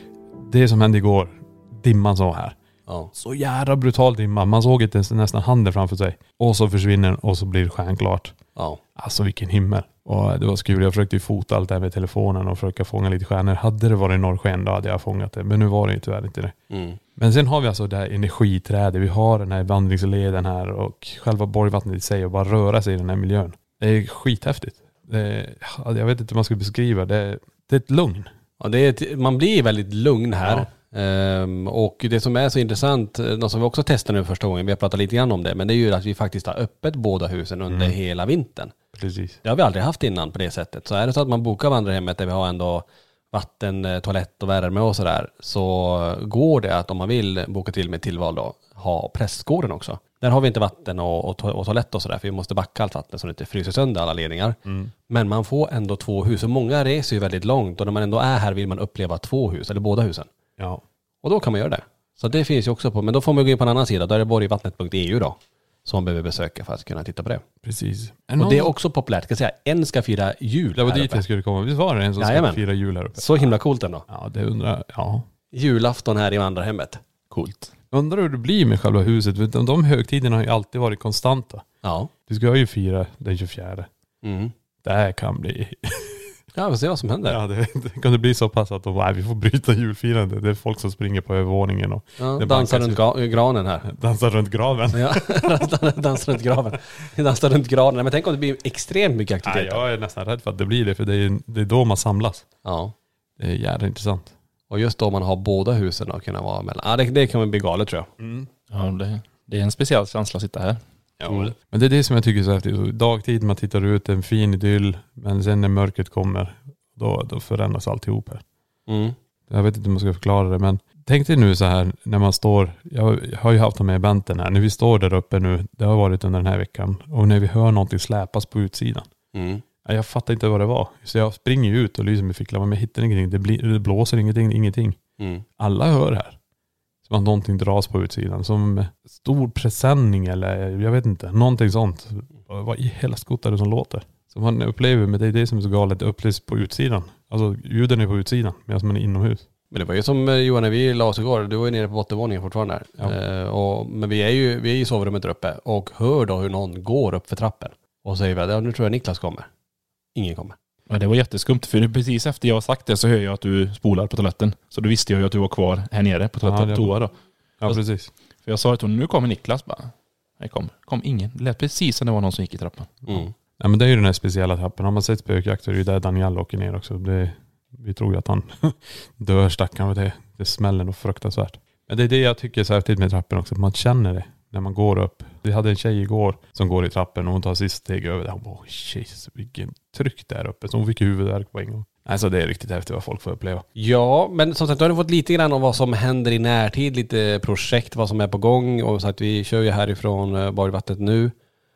Det som hände igår, dimman så här. Ja. Så jävla brutal dimma. Man såg inte ens nästan handen framför sig. Och så försvinner den och så blir det stjärnklart. Ja. Alltså vilken himmel. Och det var skul. Jag försökte ju fota allt det här med telefonen och försöka fånga lite stjärnor. Hade det varit norrsken då hade jag fångat det. Men nu var det ju tyvärr inte det. Mm. Men sen har vi alltså det här energiträdet. Vi har den här vandringsleden här och själva Borgvattnet i sig och bara röra sig i den här miljön. Det är skithäftigt. Det är, jag vet inte hur man ska beskriva det. Det är ett lugn. Ja, det är ett, man blir väldigt lugn här. Ja. Um, och det som är så intressant, något som vi också testar nu första gången, vi har pratat lite grann om det, men det är ju att vi faktiskt har öppet båda husen under mm. hela vintern. Precis. Det har vi aldrig haft innan på det sättet. Så är det så att man bokar vandrarhemmet där vi har ändå vatten, toalett och värme och sådär, så går det att om man vill boka till med tillval då, ha prästgården också. Där har vi inte vatten och, och, to- och toalett och sådär, för vi måste backa allt vatten så det inte fryser sönder alla ledningar. Mm. Men man får ändå två hus, och många reser ju väldigt långt, och när man ändå är här vill man uppleva två hus, eller båda husen. Ja. Och då kan man göra det. Så det finns ju också på, men då får man gå in på en annan sida, då är det borgvattnet punkt e u då, som man behöver besöka för att kunna titta på det. Precis. Och någon... det är också populärt, ska jag säga, en ska fira jul. Det var här dit uppe. jag skulle komma. Visst var det en som Jajamän. ska fira jul här uppe? Så himla coolt ändå. Ja, det undrar ja. Julafton här i vandrarhemmet. Coolt. Undrar hur det blir med själva huset. De, de högtiderna har ju alltid varit konstanta. Ja. Du ska ju fira den tjugofjärde. Mm. Det här kan bli... Ja, vi ser vad som händer. Ja, det, det kan det bli så pass att de, nej, vi får bryta julfirandet. Det är folk som springer på övervåningen och ja, dansar runt ga- granen här. Dansar runt graven. Ja, dansar runt graven. Dansar runt granen. Men tänk om det blir extremt mycket aktivitet. Ja, jag är nästan rädd för att det blir det, för det är, det är då man samlas. Ja. Det är jävligt intressant. Och just då man har båda husen och kunna vara mellan. Ja, det, det kan man bli galet tror jag. Mm. Ja, det, det är en speciell känsla att sitta här. Ja, mm. Men det är det som jag tycker är så häftigt. Dagtid man tittar ut, en fin idyll, men sen när mörkret kommer, då, då förändras alltihop här. Mm. Jag vet inte om jag ska förklara det, men tänk dig nu så här när man står, jag har ju haft med eventen här, när vi står där uppe nu, det har varit under den här veckan, och när vi hör någonting släpas på utsidan. Mm. Jag fattar inte vad det var. Så jag springer ut och lyser med ficklampan, men jag hittar ingenting. Det, blir, det blåser ingenting, ingenting. Mm. Alla hör här. Som att någonting dras på utsidan. Som stor presenning eller jag vet inte. Någonting sånt. Vad i hela skottar det som låter? Som man upplever, men det är det som är så galet. Det upplevs på utsidan. Alltså ljuden är på utsidan medan man är inomhus. Men det var ju som Johan när vi la oss igår. Du var ju nere på bottenvåningen fortfarande. Ja. Eh, och, men vi är ju vi är i sovrummet där uppe och hör då hur någon går upp för trappen. Och säger att ja, nu tror jag Niklas kommer. Ingen kommer. Ja, det var jätteskumt, för precis efter jag har sagt det så hör jag att du spolar på toaletten. Så då visste jag ju att du var kvar här nere på toaletten, ja, toa då. Ja, precis. För jag sa till honom, nu kommer Niklas bara. Nej, kom, kom ingen. Det lät precis som det var någon som gick i trappan. Mm. Ja, men det är ju den här speciella trappen. Har man sett spökjakt så är det ju där Daniel åker ner också. Det, vi tror ju att han dör stackaren, det, det smäller nog fruktansvärt. Men det är det jag tycker är så häftigt med trappen också. Man känner det när man går upp. Vi hade en tjej igår som går i trappen och hon tar sista steg över där. Hon bara, oh, Jesus, vilken tryck där uppe. Så hon fick huvudvärk på en gång. Alltså det är riktigt häftigt vad folk får uppleva. Ja, men som sagt, du har fått lite grann om vad som händer i närtid. Lite projekt, vad som är på gång. Och så att vi kör ju härifrån Borgvattnet nu.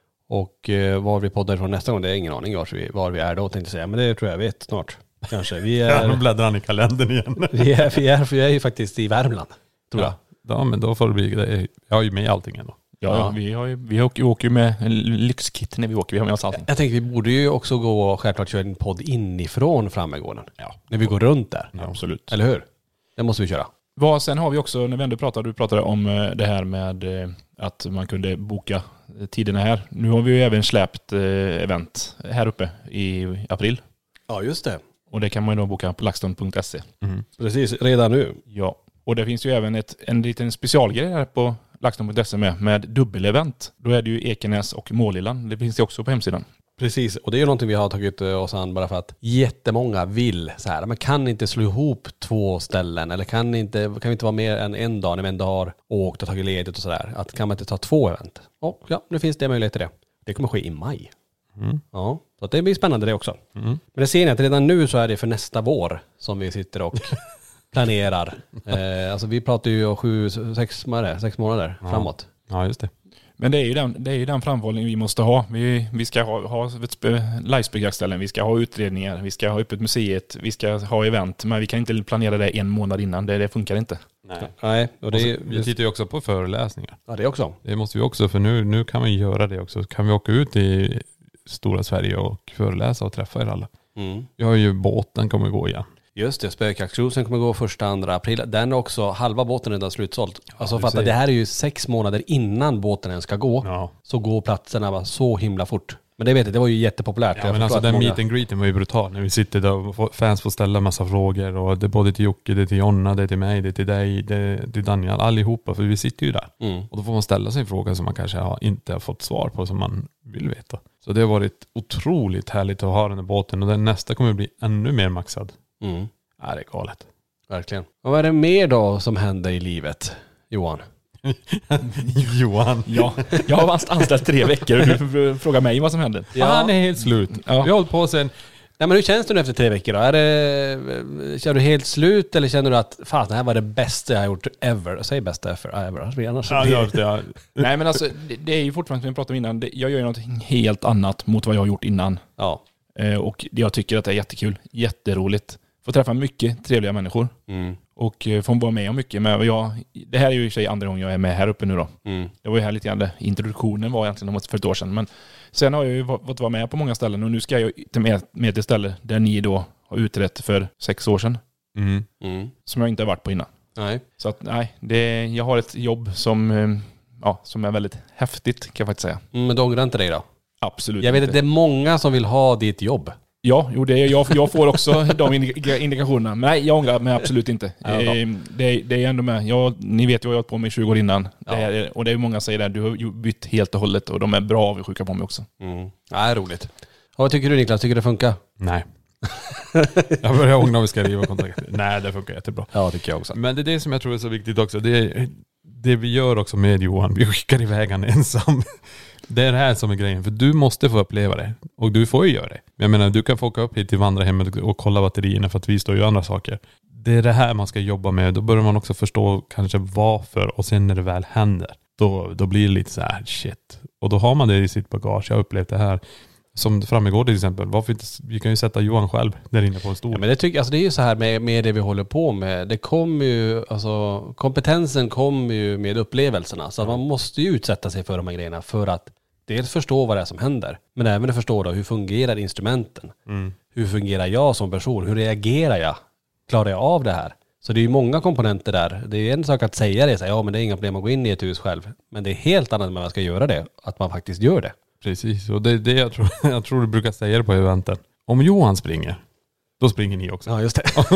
Och var vi poddar från nästa gång, det är ingen aning var vi, var vi är då, tänkte jag säga. Men det tror jag vet snart. Kanske. Vi är, ja, då bläddrar han i kalendern igen. vi, är, vi, är, vi är ju faktiskt i Värmland, tror ja. jag. Ja, men då får det bli, det. Jag har ju med allting ändå. Ja, ja. Vi, har ju, vi åker, åker ju med en lyxkit när vi åker. Vi har med oss allting. Jag tänker vi borde ju också gå och självklart köra en podd inifrån Frammegården. Ja. När vi går runt där. Ja, absolut. Eller hur? Det måste vi köra. Vad, sen har vi också, när vi ändå pratade, du pratade om det här med att man kunde boka tiderna här. Nu har vi ju även släppt event här uppe i april. Ja, just det. Och det kan man ju då boka på laxton punkt se. Mm. Precis, redan nu. Ja, och det finns ju även ett, en liten specialgrej här på laxton punkt se med, med dubbelevent. Då är det ju Ekenäs och Målillan. Det finns det också på hemsidan. Precis, och det är ju någonting vi har tagit oss an bara för att jättemånga vill så här. Man kan inte slå ihop två ställen eller kan inte kan vi inte vara mer än en dag när vi ändå har åkt och tagit ledigt och sådär. Att kan man inte ta två event? Och ja, nu finns det möjlighet till det. Det kommer ske i maj. Mm. Ja, så det blir spännande det också. Mm. Men det ser ni att redan nu så är det för nästa vår som vi sitter och planerar. Eh, alltså vi pratar ju om sju, sex månader, sex månader ja. framåt. Ja, just det. Men det är ju den, det är ju den framförhållning vi måste ha. Vi, vi ska ha, ha livespeljaktställen, vi ska ha utredningar, vi ska ha öppet museet, vi ska ha event. Men vi kan inte planera det en månad innan. Det, det funkar inte. Nej. Nej, och det Och så, är, vi tittar ju också på föreläsningar. ja, det också. Det måste vi också, för nu, nu kan vi göra det också. Kan vi åka ut i stora Sverige och föreläsa och träffa er alla. Mm. Vi har ju båten kommer gå igen. Just det, spökjaktscruisen kommer gå första andra april. Den är också, halva båten är redan slutsåld. Alltså du fatta, ser. det här är ju sex månader innan båten ens ska gå. Ja. Så går platserna bara så himla fort. Men det vet jag, det var ju jättepopulärt. Ja, Jag men förstår alltså att den många- meet and greeten var ju brutal när vi sitter där och får- fans får ställa massa frågor och det är både till Jocke, det är till Jonna, det är till mig, det är till dig, det är till Daniel, allihopa, för vi sitter ju där. Mm. Och då får man ställa sig en fråga som man kanske har, inte har fått svar på som man vill veta. Så det har varit otroligt härligt att ha den här båten och den nästa kommer bli ännu mer maxad. Mm. Ja, det är galet. Verkligen. Och vad är det mer då som händer i livet, Johan? Johan. Ja, jag har varit anställd tre veckor och du frågar mig vad som händer. Ja. Han är helt slut. Ja. Vi har hållit på sen. Nej, men hur känns det nu efter tre veckor då? Är det, känner du helt slut eller känner du att fan, det här var det bästa jag har gjort ever? Säg bästa ever, ever. Annars Ja, ja, ja. Nej, men alltså det, det är ju fortfarande som vi pratade om innan. Det, jag gör ju något helt annat mot vad jag har gjort innan. Ja. Eh, och jag tycker att det är jättekul. Jätteroligt. Får träffa mycket trevliga människor. Mm. Och eh, får vara med om mycket. Men jag, det här är ju i och för sig andra gången jag är med här uppe nu då. Mm. Det var ju här lite grann, det- introduktionen var egentligen för ett år sedan. Men sen har jag ju fått vara med på många ställen. Och nu ska jag ju med, med till ställe där ni då har utrett för sex år sedan. Mm. Mm. Som jag inte har varit på innan. Nej. Så att nej, det, jag har ett jobb som, eh, ja, som är väldigt häftigt kan jag faktiskt säga. Mm, men du ångrar inte dig då? Absolut Jag vet inte. att det är många som vill ha ditt jobb. Ja, jo, det är, jag, jag får också de indika- indikationerna. Men nej, jag ångrar mig absolut inte. Ja, bra. Eh, det, det är ändå med. Jag, ni vet ju vad jag har hållit på med i tjugo år innan. Ja. Det är, och det är många som säger det. Du har ju bytt helt och hållet och de är bra avundsjuka på mig också. Mm. Nej, roligt. Och vad tycker du, Niklas? Tycker det funkar? Nej. Jag börjar ångra om vi ska riva kontraktet. Nej, det funkar jättebra. Ja, tycker jag också. Men det är det som jag tror är så viktigt också. Det är det vi gör också med Johan. Vi skickar iväg han ensam. Det är det här som är grejen. För du måste få uppleva det. Och du får ju göra det. Jag menar, du kan få åka upp hit till vandrarhemmet och kolla batterierna för att vi står ju andra saker. Det är det här man ska jobba med. Då börjar man också förstå kanske varför. Och sen när det väl händer, då, då blir det lite så här shit. Och då har man det i sitt bagage. Jag har upplevt det här. Som framgår till exempel. Varför inte, vi kan ju sätta Johan själv där inne på en stol. Ja, men det, tycker, alltså det är ju så här med, med det vi håller på med. Det kommer ju, alltså kompetensen kommer ju med upplevelserna. Så att man måste ju utsätta sig för de här grejerna för att dels förstå vad det är som händer. Men även att förstå då, hur fungerar instrumenten? Mm. Hur fungerar jag som person? Hur reagerar jag? Klarar jag av det här? Så det är ju många komponenter där. Det är en sak att säga det, så här, ja men det är inga problem att gå in i ett hus själv. Men det är helt annat när man ska göra det. Att man faktiskt gör det. Precis, och det är det jag tror, jag tror du brukar säga det på eventen. Om Johan springer, då springer ni också. Ja, just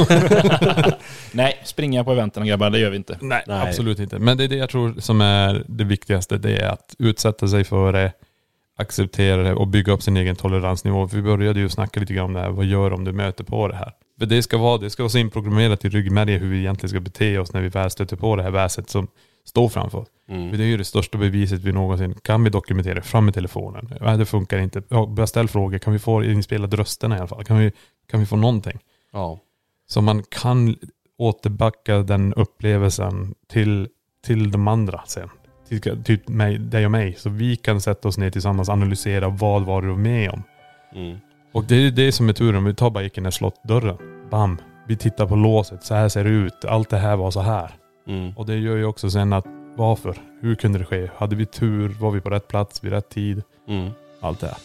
det. Nej, springa på eventen grabbar, det gör vi inte. Nej, Nej. absolut inte. Men det är det jag tror som är det viktigaste. Det är att utsätta sig för det, acceptera det och bygga upp sin egen toleransnivå. För vi började ju snacka lite grann om det här. Vad gör om du möter på det här? För det ska vara, det ska vara så inprogrammerat i ryggmärgen hur vi egentligen ska bete oss när vi väl stöter på det här väset som står framför oss. Mm. För det är ju det största beviset vi någonsin kan vi dokumentera fram med telefonen. Ja, det funkar inte. Ja, börja ställa frågor. Kan vi få inspelade rösterna i alla fall? Kan vi, kan vi få någonting? Ja. Så man kan återbacka den upplevelsen till, till de andra sen. Till, till mig, dig och mig. Så vi kan sätta oss ner tillsammans och analysera vad var du med om. Mm. Och det är det som är turen. Vi tar bara gick in i slottdörren. Bam. Vi tittar på låset. Så här ser det ut. Allt det här var så här. Mm. Och det gör ju också sen att varför? Hur kunde det ske? Hade vi tur? Var vi på rätt plats vid rätt tid? Mm. Allt det här.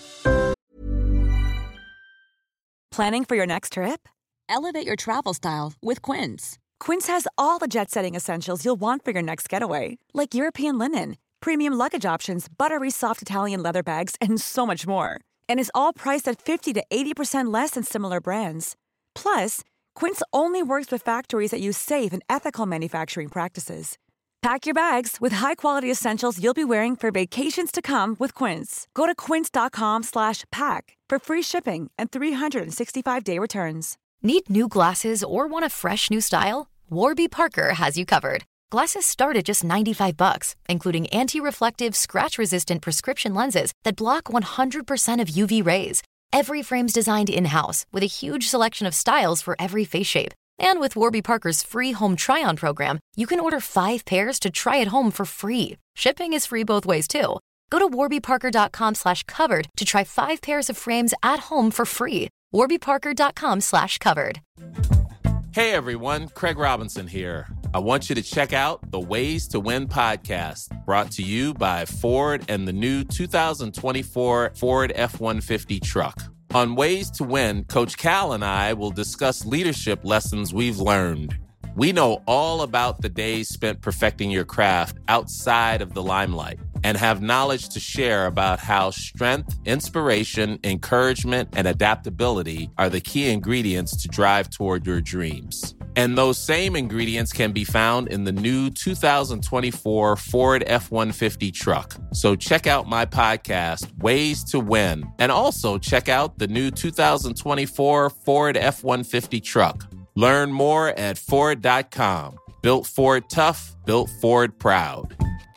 Planning for your next trip? Elevate your travel style with Quince. Quince has all the jet-setting essentials you'll want for your next getaway, like European linen, premium luggage options, buttery soft Italian leather bags, and so much more. And is all priced at fifty to eighty percent less than similar brands. Plus, Quince only works with factories that use safe and ethical manufacturing practices. Pack your bags with high-quality essentials you'll be wearing for vacations to come with Quince. Go to quince.com slash pack for free shipping and three sixty-five day returns. Need new glasses or want a fresh new style? Warby Parker has you covered. Glasses start at just ninety-five bucks, including anti-reflective, scratch-resistant prescription lenses that block one hundred percent of U V rays. Every frame's designed in-house with a huge selection of styles for every face shape. And with Warby Parker's free home try-on program, you can order five pairs to try at home for free. Shipping is free both ways, too. Go to warbyparker.com slash covered to try five pairs of frames at home for free. warbyparker.com slash covered. Hey everyone, Craig Robinson here. I want you to check out the Ways to Win podcast, brought to you by Ford and the new two thousand twenty-four Ford F one fifty truck. On Ways to Win, Coach Cal and I will discuss leadership lessons we've learned. We know all about the days spent perfecting your craft outside of the limelight and have knowledge to share about how strength, inspiration, encouragement, and adaptability are the key ingredients to drive toward your dreams. And those same ingredients can be found in the new two thousand twenty-four Ford F one fifty truck. So check out my podcast, Ways to Win, and also check out the new two thousand twenty-four Ford F one fifty truck. Learn more at Ford dot com. Built Ford tough, built Ford proud.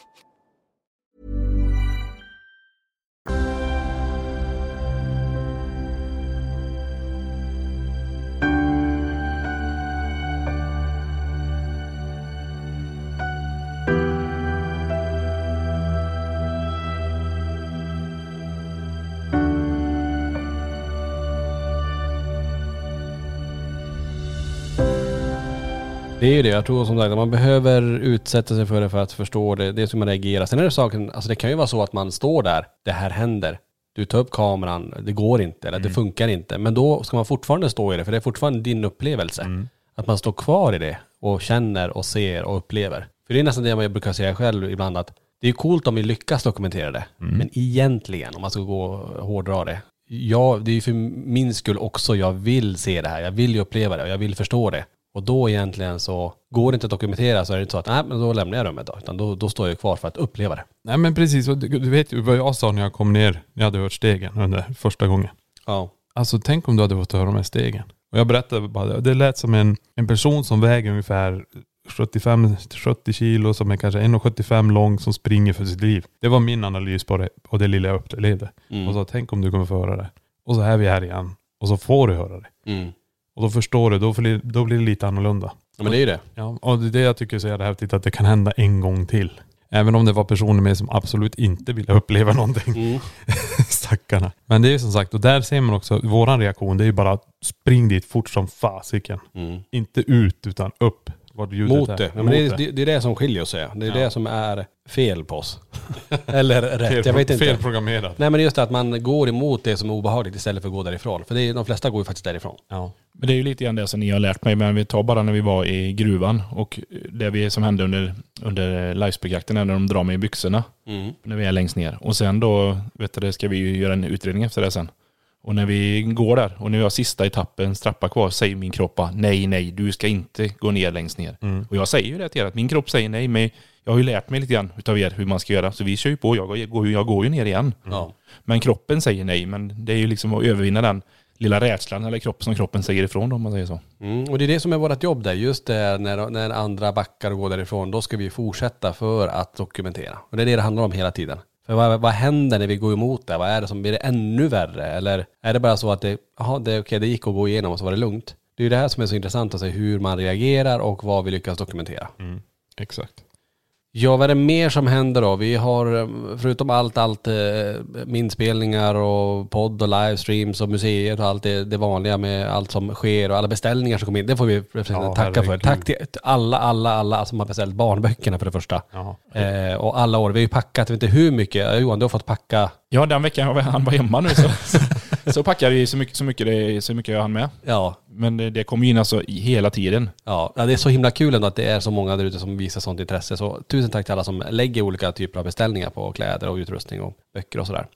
Det är ju det, jag tror som sagt att man behöver utsätta sig för det för att förstå det, det är som man reagerar. Sen är det saken, alltså det kan ju vara så att man står där, det här händer. Du tar upp kameran, det går inte eller mm. det funkar inte. Men då ska man fortfarande stå i det, för det är fortfarande din upplevelse. Mm. Att man står kvar i det och känner och ser och upplever. För det är nästan det jag brukar säga själv ibland, att det är coolt om vi lyckas dokumentera det. Mm. Men egentligen, om man ska gå och hårdra det, ja, det är ju för min skull också jag vill se det här. Jag vill ju uppleva det och jag vill förstå det. Och då egentligen så går det inte att dokumentera, så är det inte så att nej, men då lämnar jag rummet då. Utan då, då står jag kvar för att uppleva det. Nej men precis, och du, du vet ju vad jag sa när jag kom ner, när jag hade hört stegen under första gången. Ja. Alltså tänk om du hade fått höra de här stegen. Och jag berättade bara, det lät som en, en person som väger ungefär sjuttiofem till sjuttio kilo, som är kanske en komma sjuttiofem lång, som springer för sitt liv. Det var min analys på det, och det lilla jag upplevde. Mm. Och så tänk om du kommer få höra det. Och så är vi här igen. Och så får du höra det. Mm. Och då förstår du, då blir, då blir det lite annorlunda. Ja, men det är ju det. Ja, och det är det jag tycker är så jävla häftigt, att det kan hända en gång till. Även om det var personer med som absolut inte ville uppleva någonting. Mm. Stackarna. Men det är ju som sagt, och där ser man också, våran reaktion, det är ju bara att spring dit fort som fasiken. Mm. Inte ut, utan upp. Mot det. Ja, men det, är, det, det är det som skiljer oss. Det är ja. det som är fel på oss. Eller rätt, fel, jag vet inte. Felprogrammerat. Nej, men just det att man går emot det som är obehagligt istället för att gå därifrån. För det är, de flesta går ju faktiskt därifrån. Ja. Men det är ju lite grann det som ni har lärt mig. Men vi tar bara när vi var i gruvan och det vi som hände under, under livespeljakten, när de drar mig i byxorna. Mm. När vi är längst ner. Och sen då, vet du, ska vi ju göra en utredning efter det sen. Och när vi går där och när vi har sista etappen strappa kvar, säger min kropp nej, nej, du ska inte gå ner längst ner. Mm. Och jag säger ju det till er, att min kropp säger nej, men jag har ju lärt mig lite grann utav er hur man ska göra. Så vi kör ju på, jag går, jag går ju ner igen. Mm. Men kroppen säger nej, men det är ju liksom att övervinna den lilla rädslan eller kropp som kroppen säger ifrån, om man säger så. Mm. Och det är det som är vårt jobb där, just det, när, när andra backar och går därifrån, då ska vi fortsätta för att dokumentera. Och det är det det handlar om hela tiden. För vad, vad händer när vi går emot det? Vad är det som blir det ännu värre? Eller är det bara så att det, aha, det, okay, det gick att gå igenom och så var det lugnt? Det är ju det här som är så intressant att se hur man reagerar och vad vi lyckas dokumentera. Mm, exakt. Ja, vad är det mer som händer då? Vi har, förutom allt, allt minspelningar och podd och livestreams och museet och allt det, det vanliga med allt som sker och alla beställningar som kommer in. Det får vi ja, tacka för. Tack till alla, alla, alla som har beställt barnböckerna för det första. Eh, och alla år. Vi har ju packat, jag vet inte hur mycket. Johan, du har fått packa. Ja, den veckan han var hemma nu så, så, så packar vi så mycket, så mycket, det, så mycket jag hann med. Ja. Men det, det kommer in alltså hela tiden. Ja, det är så himla kul ändå att det är så många där ute som visar sånt intresse. Så tusen tack till alla som lägger olika typer av beställningar på kläder och utrustning och böcker och sådär.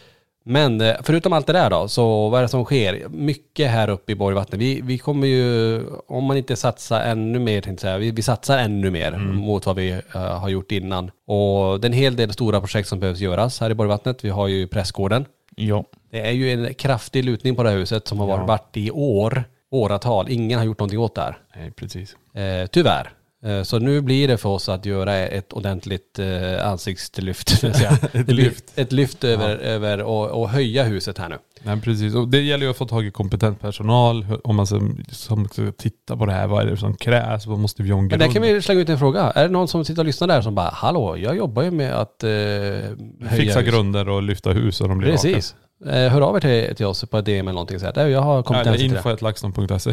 Men förutom allt det där då, så vad är det som sker? Mycket här uppe i Borgvattnet. Vi, vi kommer ju, om man inte satsar ännu mer, tänkte jag säga, vi, vi satsar ännu mer mm. mot vad vi uh, har gjort innan. Och det är en hel del stora projekt som behövs göras här i Borgvattnet. Vi har ju Prästgården. Ja. Det är ju en kraftig lutning på det här huset som har varit, ja. varit i år, åratal. Ingen har gjort någonting åt det här. Nej, precis. Eh, tyvärr. Så nu blir det för oss att göra ett ordentligt eh, ansiktslyft. ett lyft. Ett lyft över, ja. över och, och höja huset här nu. Nej, precis. Och det gäller ju att få tag i kompetent personal. Om man som, som ska titta på det här, vad är det som krävs? Vad måste vi göra? Men där kan vi slänga ut en fråga. Är det någon som sitter och lyssnar där som bara, hallå, jag jobbar ju med att eh, höja fixa hus. grunder och lyfta hus och de blir Precis. Eh, hör av er till, till oss på D M eller någonting så här. Jag har kompetens till det. info at laxton punkt se.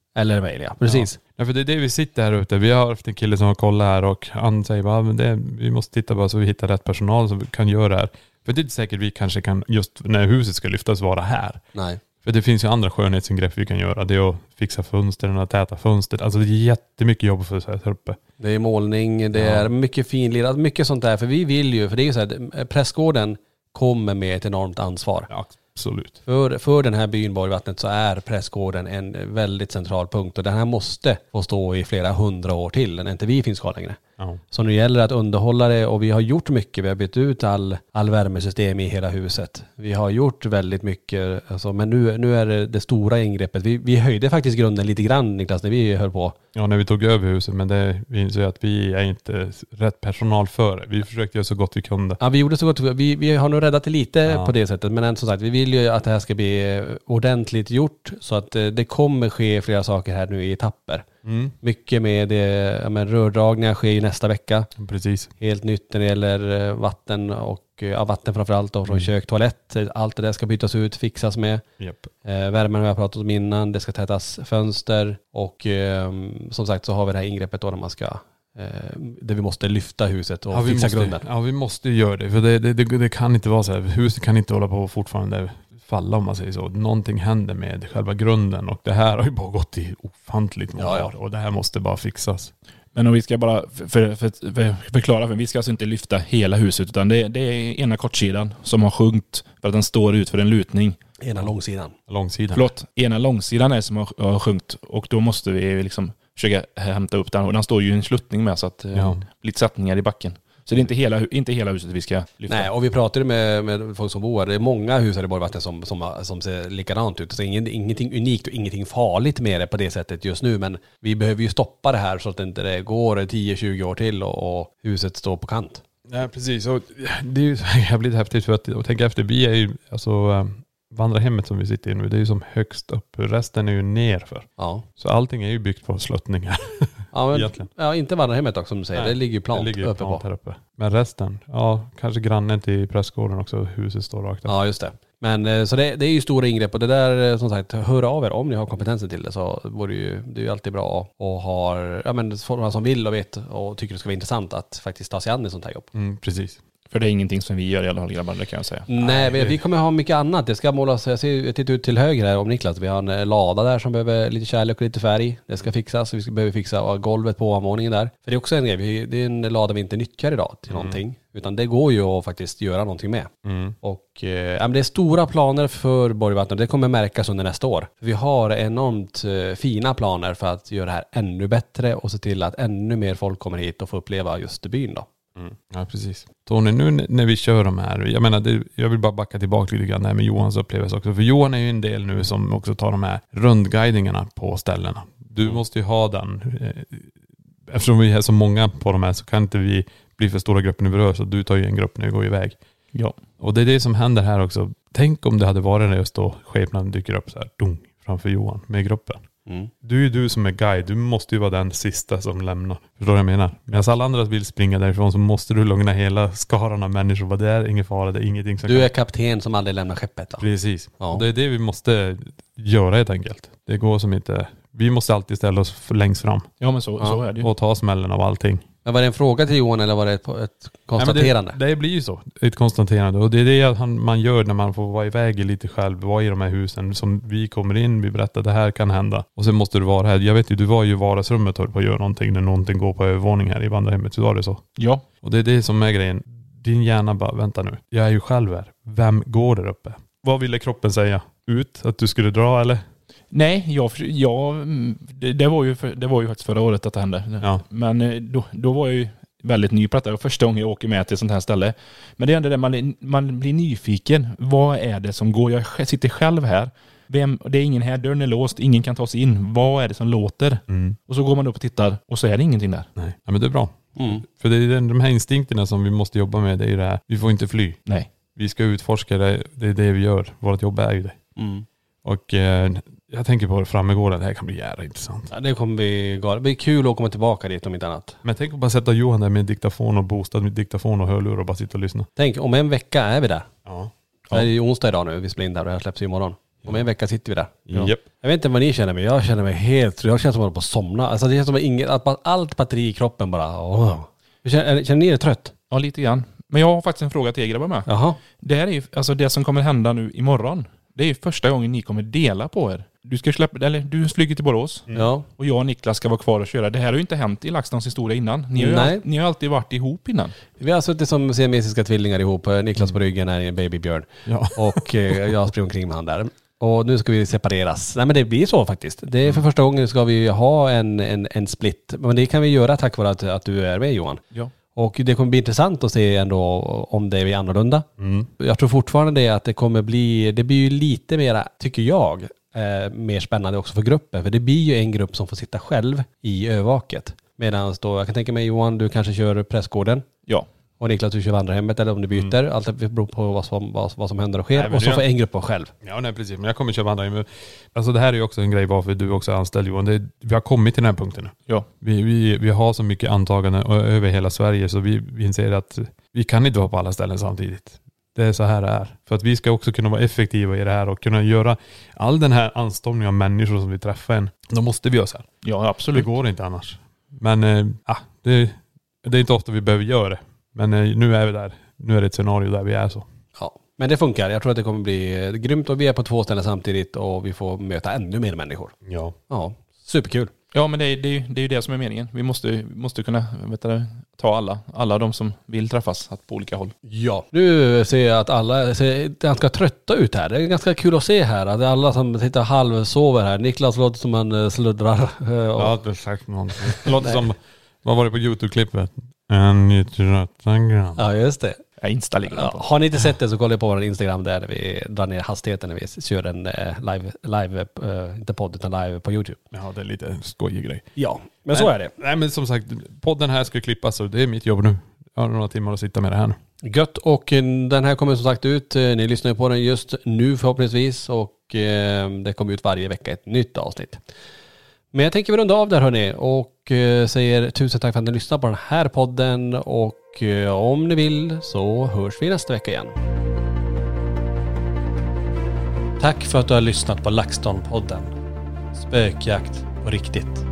Eller mejl, ja. Precis. Ja. Ja, för det är det vi sitter här ute. Vi har haft en kille som har kollat här och han säger bara, men det, vi måste titta bara så vi hittar rätt personal som kan göra det här. För det är inte säkert vi kanske kan, just när huset ska lyftas, vara här. Nej. För det finns ju andra skönhetsingrepp vi kan göra. Det är att fixa fönstren och täta fönstret. Alltså det är jättemycket jobb för oss här uppe. Det är målning, det är mycket finlirat, mycket sånt där. För vi vill ju, för det är ju så här, prästgården kommer med ett enormt ansvar. Ja, absolut. För, för den här byn Borgvattnet så är prästgården en väldigt central punkt. Och den här måste få stå i flera hundra år till när inte vi finns kvar längre. Ja. Så nu gäller det att underhålla det, och vi har gjort mycket. Vi har bytt ut all, all värmesystem i hela huset. Vi har gjort väldigt mycket. Alltså, men nu, nu är det det stora ingreppet. Vi, vi höjde faktiskt grunden lite grann, Niklas, när vi höll på. Ja, när vi tog över huset. Men det, vi insåg att vi är inte rätt personal för det. Vi försökte göra så gott vi kunde. Ja, vi gjorde så gott. Vi, vi har nog räddat det lite ja. på det sättet. Men som sagt, vi vill ju att det här ska bli ordentligt gjort. Så att det kommer ske flera saker här nu i etapper. Mm. Mycket med ja, men rördragningar sker ju nästa vecka. Precis. Helt nytt när det gäller vatten och ja, vatten framförallt då, från mm. kök, toalett. Allt det där ska bytas ut, fixas med. Yep. Eh, värmen har jag pratat om innan. Det ska tätas fönster. Och eh, som sagt så har vi det här ingreppet då när man ska eh, där vi måste lyfta huset och ja, fixa måste, grunden. Ja, vi måste göra det. För det, det, det, det kan inte vara så här. Huset kan inte hålla på fortfarande falla, om man säger så. Någonting händer med själva grunden, och det här har ju bara gått i ofantligt många ja, år, och det här måste bara fixas. Men om vi ska bara för, för, för, för, förklara, för vi ska alltså inte lyfta hela huset, utan det, det är ena kortsidan som har sjunkit för att den står ut för en lutning. Ena långsidan. Långsidan. Förlåt, ena långsidan är som har, har sjunkit, och då måste vi liksom försöka hämta upp den, och den står ju i en sluttning med, så att ja. lite sättningar i backen. Så det är inte hela, inte hela huset vi ska lyfta. Nej, och vi pratade med, med folk som bor. Det är många hus här i Borgvattnet som, som, som ser likadant ut. Så ingen, ingenting unikt och ingenting farligt med det på det sättet just nu. Men vi behöver ju stoppa det här så att det inte går tio tjugo år till och, och huset står på kant. Ja, precis. Och det är ju jävligt häftigt för att, att tänka efter. Vi är ju, alltså vandrarhemmet som vi sitter i nu, det är ju som högst upp. Resten är ju nerför. Ja. Så allting är ju byggt på sluttningar. Ja, men, ja, inte vandrarhemmet också som du säger. Nej, det ligger ju plant, det ligger uppe plant på. Här uppe. Men resten, ja, kanske grannen till prästgården också. Huset står rakt där. Ja, just det. Men så det, det är ju stora ingrepp, och det där, som sagt, hör av er om ni har kompetensen till det, så vore ju, det är ju alltid bra och har, ja men folk som vill och vet och tycker det ska vara intressant att faktiskt ta sig an ett sånt här jobb. Mm, precis. För det är ingenting som vi gör i alla fall, grabbar, det kan jag säga. Nej, vi, vi kommer ha mycket annat. Det ska målas, jag ser, jag tittar ut till höger här om Niklas. Vi har en lada där som behöver lite kärlek och lite färg. Det ska fixas. Vi ska behöver fixa golvet på ovanvåningen där. För det är också en grej. Det är en lada vi inte nyttjar idag till mm. någonting. Utan det går ju att faktiskt göra någonting med. Mm. Och eh, det är stora planer för Borgvattnet. Det kommer märkas under nästa år. Vi har enormt eh, fina planer för att göra det här ännu bättre och se till att ännu mer folk kommer hit och får uppleva just byn då. Mm. Ja, precis. Tony, nu när vi kör de här, jag menar, det, jag vill bara backa tillbaka lite grann där med Johans upplevelse också. För Johan är ju en del nu som också tar de här rundguidningarna på ställena. Du mm. måste ju ha den. Eftersom vi är så många på de här så kan inte vi bli för stora grupper nu berör, så du tar ju en grupp när vi går iväg. Ja. Och det är det som händer här också. Tänk om det hade varit när just då skepnaden dyker upp så här, dung, framför Johan med gruppen. Mm. Du är ju du som är guide. Du måste ju vara den sista som lämnar. Förstår du vad jag menar? Medan alla andra vill springa därifrån så måste du lugna hela skaran av människor. Vad det är ingen fara, det är ingenting som Du kan... är kapten som aldrig lämnar skeppet då. Precis. Ja. Och det är det vi måste göra helt enkelt. Det går som inte... Vi måste alltid ställa oss längst fram. Ja, men så, ja. så är det ju. Och ta smällen av allting. Men var det en fråga till Johan eller var det ett, ett konstaterande? Nej, det, det blir ju så. Ett konstaterande. Och det är det han, man gör när man får vara iväg lite själv. Vara i de här husen. Som vi kommer in, vi berättar det här kan hända. Och sen måste du vara här. Jag vet ju, du var ju i vardagsrummet och på att göra någonting när någonting går på övervåning här i vandrarhemmet. Så var det så. Ja. Och det är det som är grejen. Din hjärna bara, vänta nu. Jag är ju själv här. Vem går där uppe? Vad ville kroppen säga? Ut? Att du skulle dra eller? Nej, jag, jag, det, det, var ju för, det var ju faktiskt förra året att det hände. Ja. Men då, då var jag ju väldigt ny på detta. Det var första gången jag åker med till ett sånt här ställe. Men det är ändå det, man, man blir nyfiken. Vad är det som går? Jag sitter själv här. Vem, det är ingen här, dörren är låst, ingen kan ta sig in. Vad är det som låter? Mm. Och så går man upp och tittar och så är det ingenting där. Nej, ja, men det är bra. Mm. För det är de här instinkterna som vi måste jobba med. Det är ju det här. Vi får inte fly. Nej. Vi ska utforska det. Det är det vi gör. Vårt jobb är ju det. Mm. Och eh, jag tänker på det framgården. Det här kan bli jävla intressant. Ja, det kommer bli galet. Det blir kul att komma tillbaka dit om inte annat. Men tänk att bara sätta Johan där med diktafon och bostad med diktafon och hörlurar och bara sitta och lyssna. Tänk, om en vecka är vi där. Ja. Det är ju onsdag idag nu. Vi spelar in där och det här släpps ju imorgon. Om en vecka sitter vi där. Ja. Yep. Jag vet inte vad ni känner, men jag känner mig helt... Jag känner som att jag håller på att somna. Alltså det känns som att inget, att allt batteri i kroppen bara... Åh. Känner, känner ni er trött? Ja, lite grann. Men jag har faktiskt en fråga till er grabbar med. Jaha. Det här är ju, alltså det som kommer hända nu imorgon. Det är ju första gången ni kommer dela på er. Du ska släppa, eller du flyger till Borås. Mm. Ja. Och jag och Niklas ska vara kvar och köra. Det här har ju inte hänt i LaxTons historia innan. Ni har ju, all, ni har alltid varit ihop innan. Vi har suttit som siamesiska tvillingar ihop. Niklas på ryggen är en babybjörn. Ja. Och eh, jag springer omkring med han där. Och nu ska vi separeras. Nej men det blir så faktiskt. Det är för första gången ska vi ha en, en, en split. Men det kan vi göra tack vare att, att du är med, Johan. Ja. Och det kommer bli intressant att se ändå om det är annorlunda. Mm. Jag tror fortfarande det att det kommer bli, det blir ju lite mera, tycker jag, eh, mer spännande också för gruppen. För det blir ju en grupp som får sitta själv i övervaket. Medan då, jag kan tänka mig Johan, du kanske kör pressgården. Ja. Och Niklas, du kör vandrarhemmet eller om du byter. Mm. Allt beror på vad som, vad, vad som händer och sker. Nej, och så jag... får en grupp vara själv. Ja, nej precis. Men jag kommer köra vandrarhemmet. Alltså det här är ju också en grej varför du också är anställd, Johan. Det, vi har kommit till den här punkten nu. Ja. Vi, vi, vi har så mycket antaganden över hela Sverige så vi, vi inser att vi kan inte vara på alla ställen samtidigt. Det är så här det är. För att vi ska också kunna vara effektiva i det här och kunna göra all den här anstormningen av människor som vi träffar en. Då måste vi göra så här. Ja, absolut. Det går inte annars. Men äh, det, det är inte ofta vi behöver göra det. Men äh, nu är vi där. Nu är det ett scenario där vi är så. Ja, men det funkar. Jag tror att det kommer bli grymt och vi är på två ställen samtidigt och vi får möta ännu mer människor. Ja. Ja, superkul. Ja, men det är, det är, det är ju det som är meningen. Vi måste, måste kunna vet du, ta alla, alla de som vill träffas på olika håll. Ja, nu ser jag att alla ser ganska trötta ut här. Det är ganska kul att se här. Att alla som sitter halvsover här. Niklas låter som han sluddrar. Jag har inte sagt någonting. Det låter som, vad var det på YouTube-klippet? En trötta grann. Ja, just det. Jag installerar ja, har ni inte sett det så kolla på vår Instagram där vi drar ner hastigheten när vi kör en eh, live, live eh, inte podd utan live på YouTube. Ja, det är lite skojig grej. Ja, men så nej, är det. Nej, men som sagt, podden här ska klippas så det är mitt jobb nu. Jag har några timmar att sitta med det här nu. Gött, och den här kommer som sagt ut. Ni lyssnar på den just nu förhoppningsvis och eh, det kommer ut varje vecka ett nytt avsnitt. Men jag tänker vi runda av där hörni och eh, säger tusen tack för att ni lyssnar på den här podden och eh, om ni vill så hörs vi nästa vecka igen. Tack för att du har lyssnat på LaxTon-podden. Spökjakt på riktigt.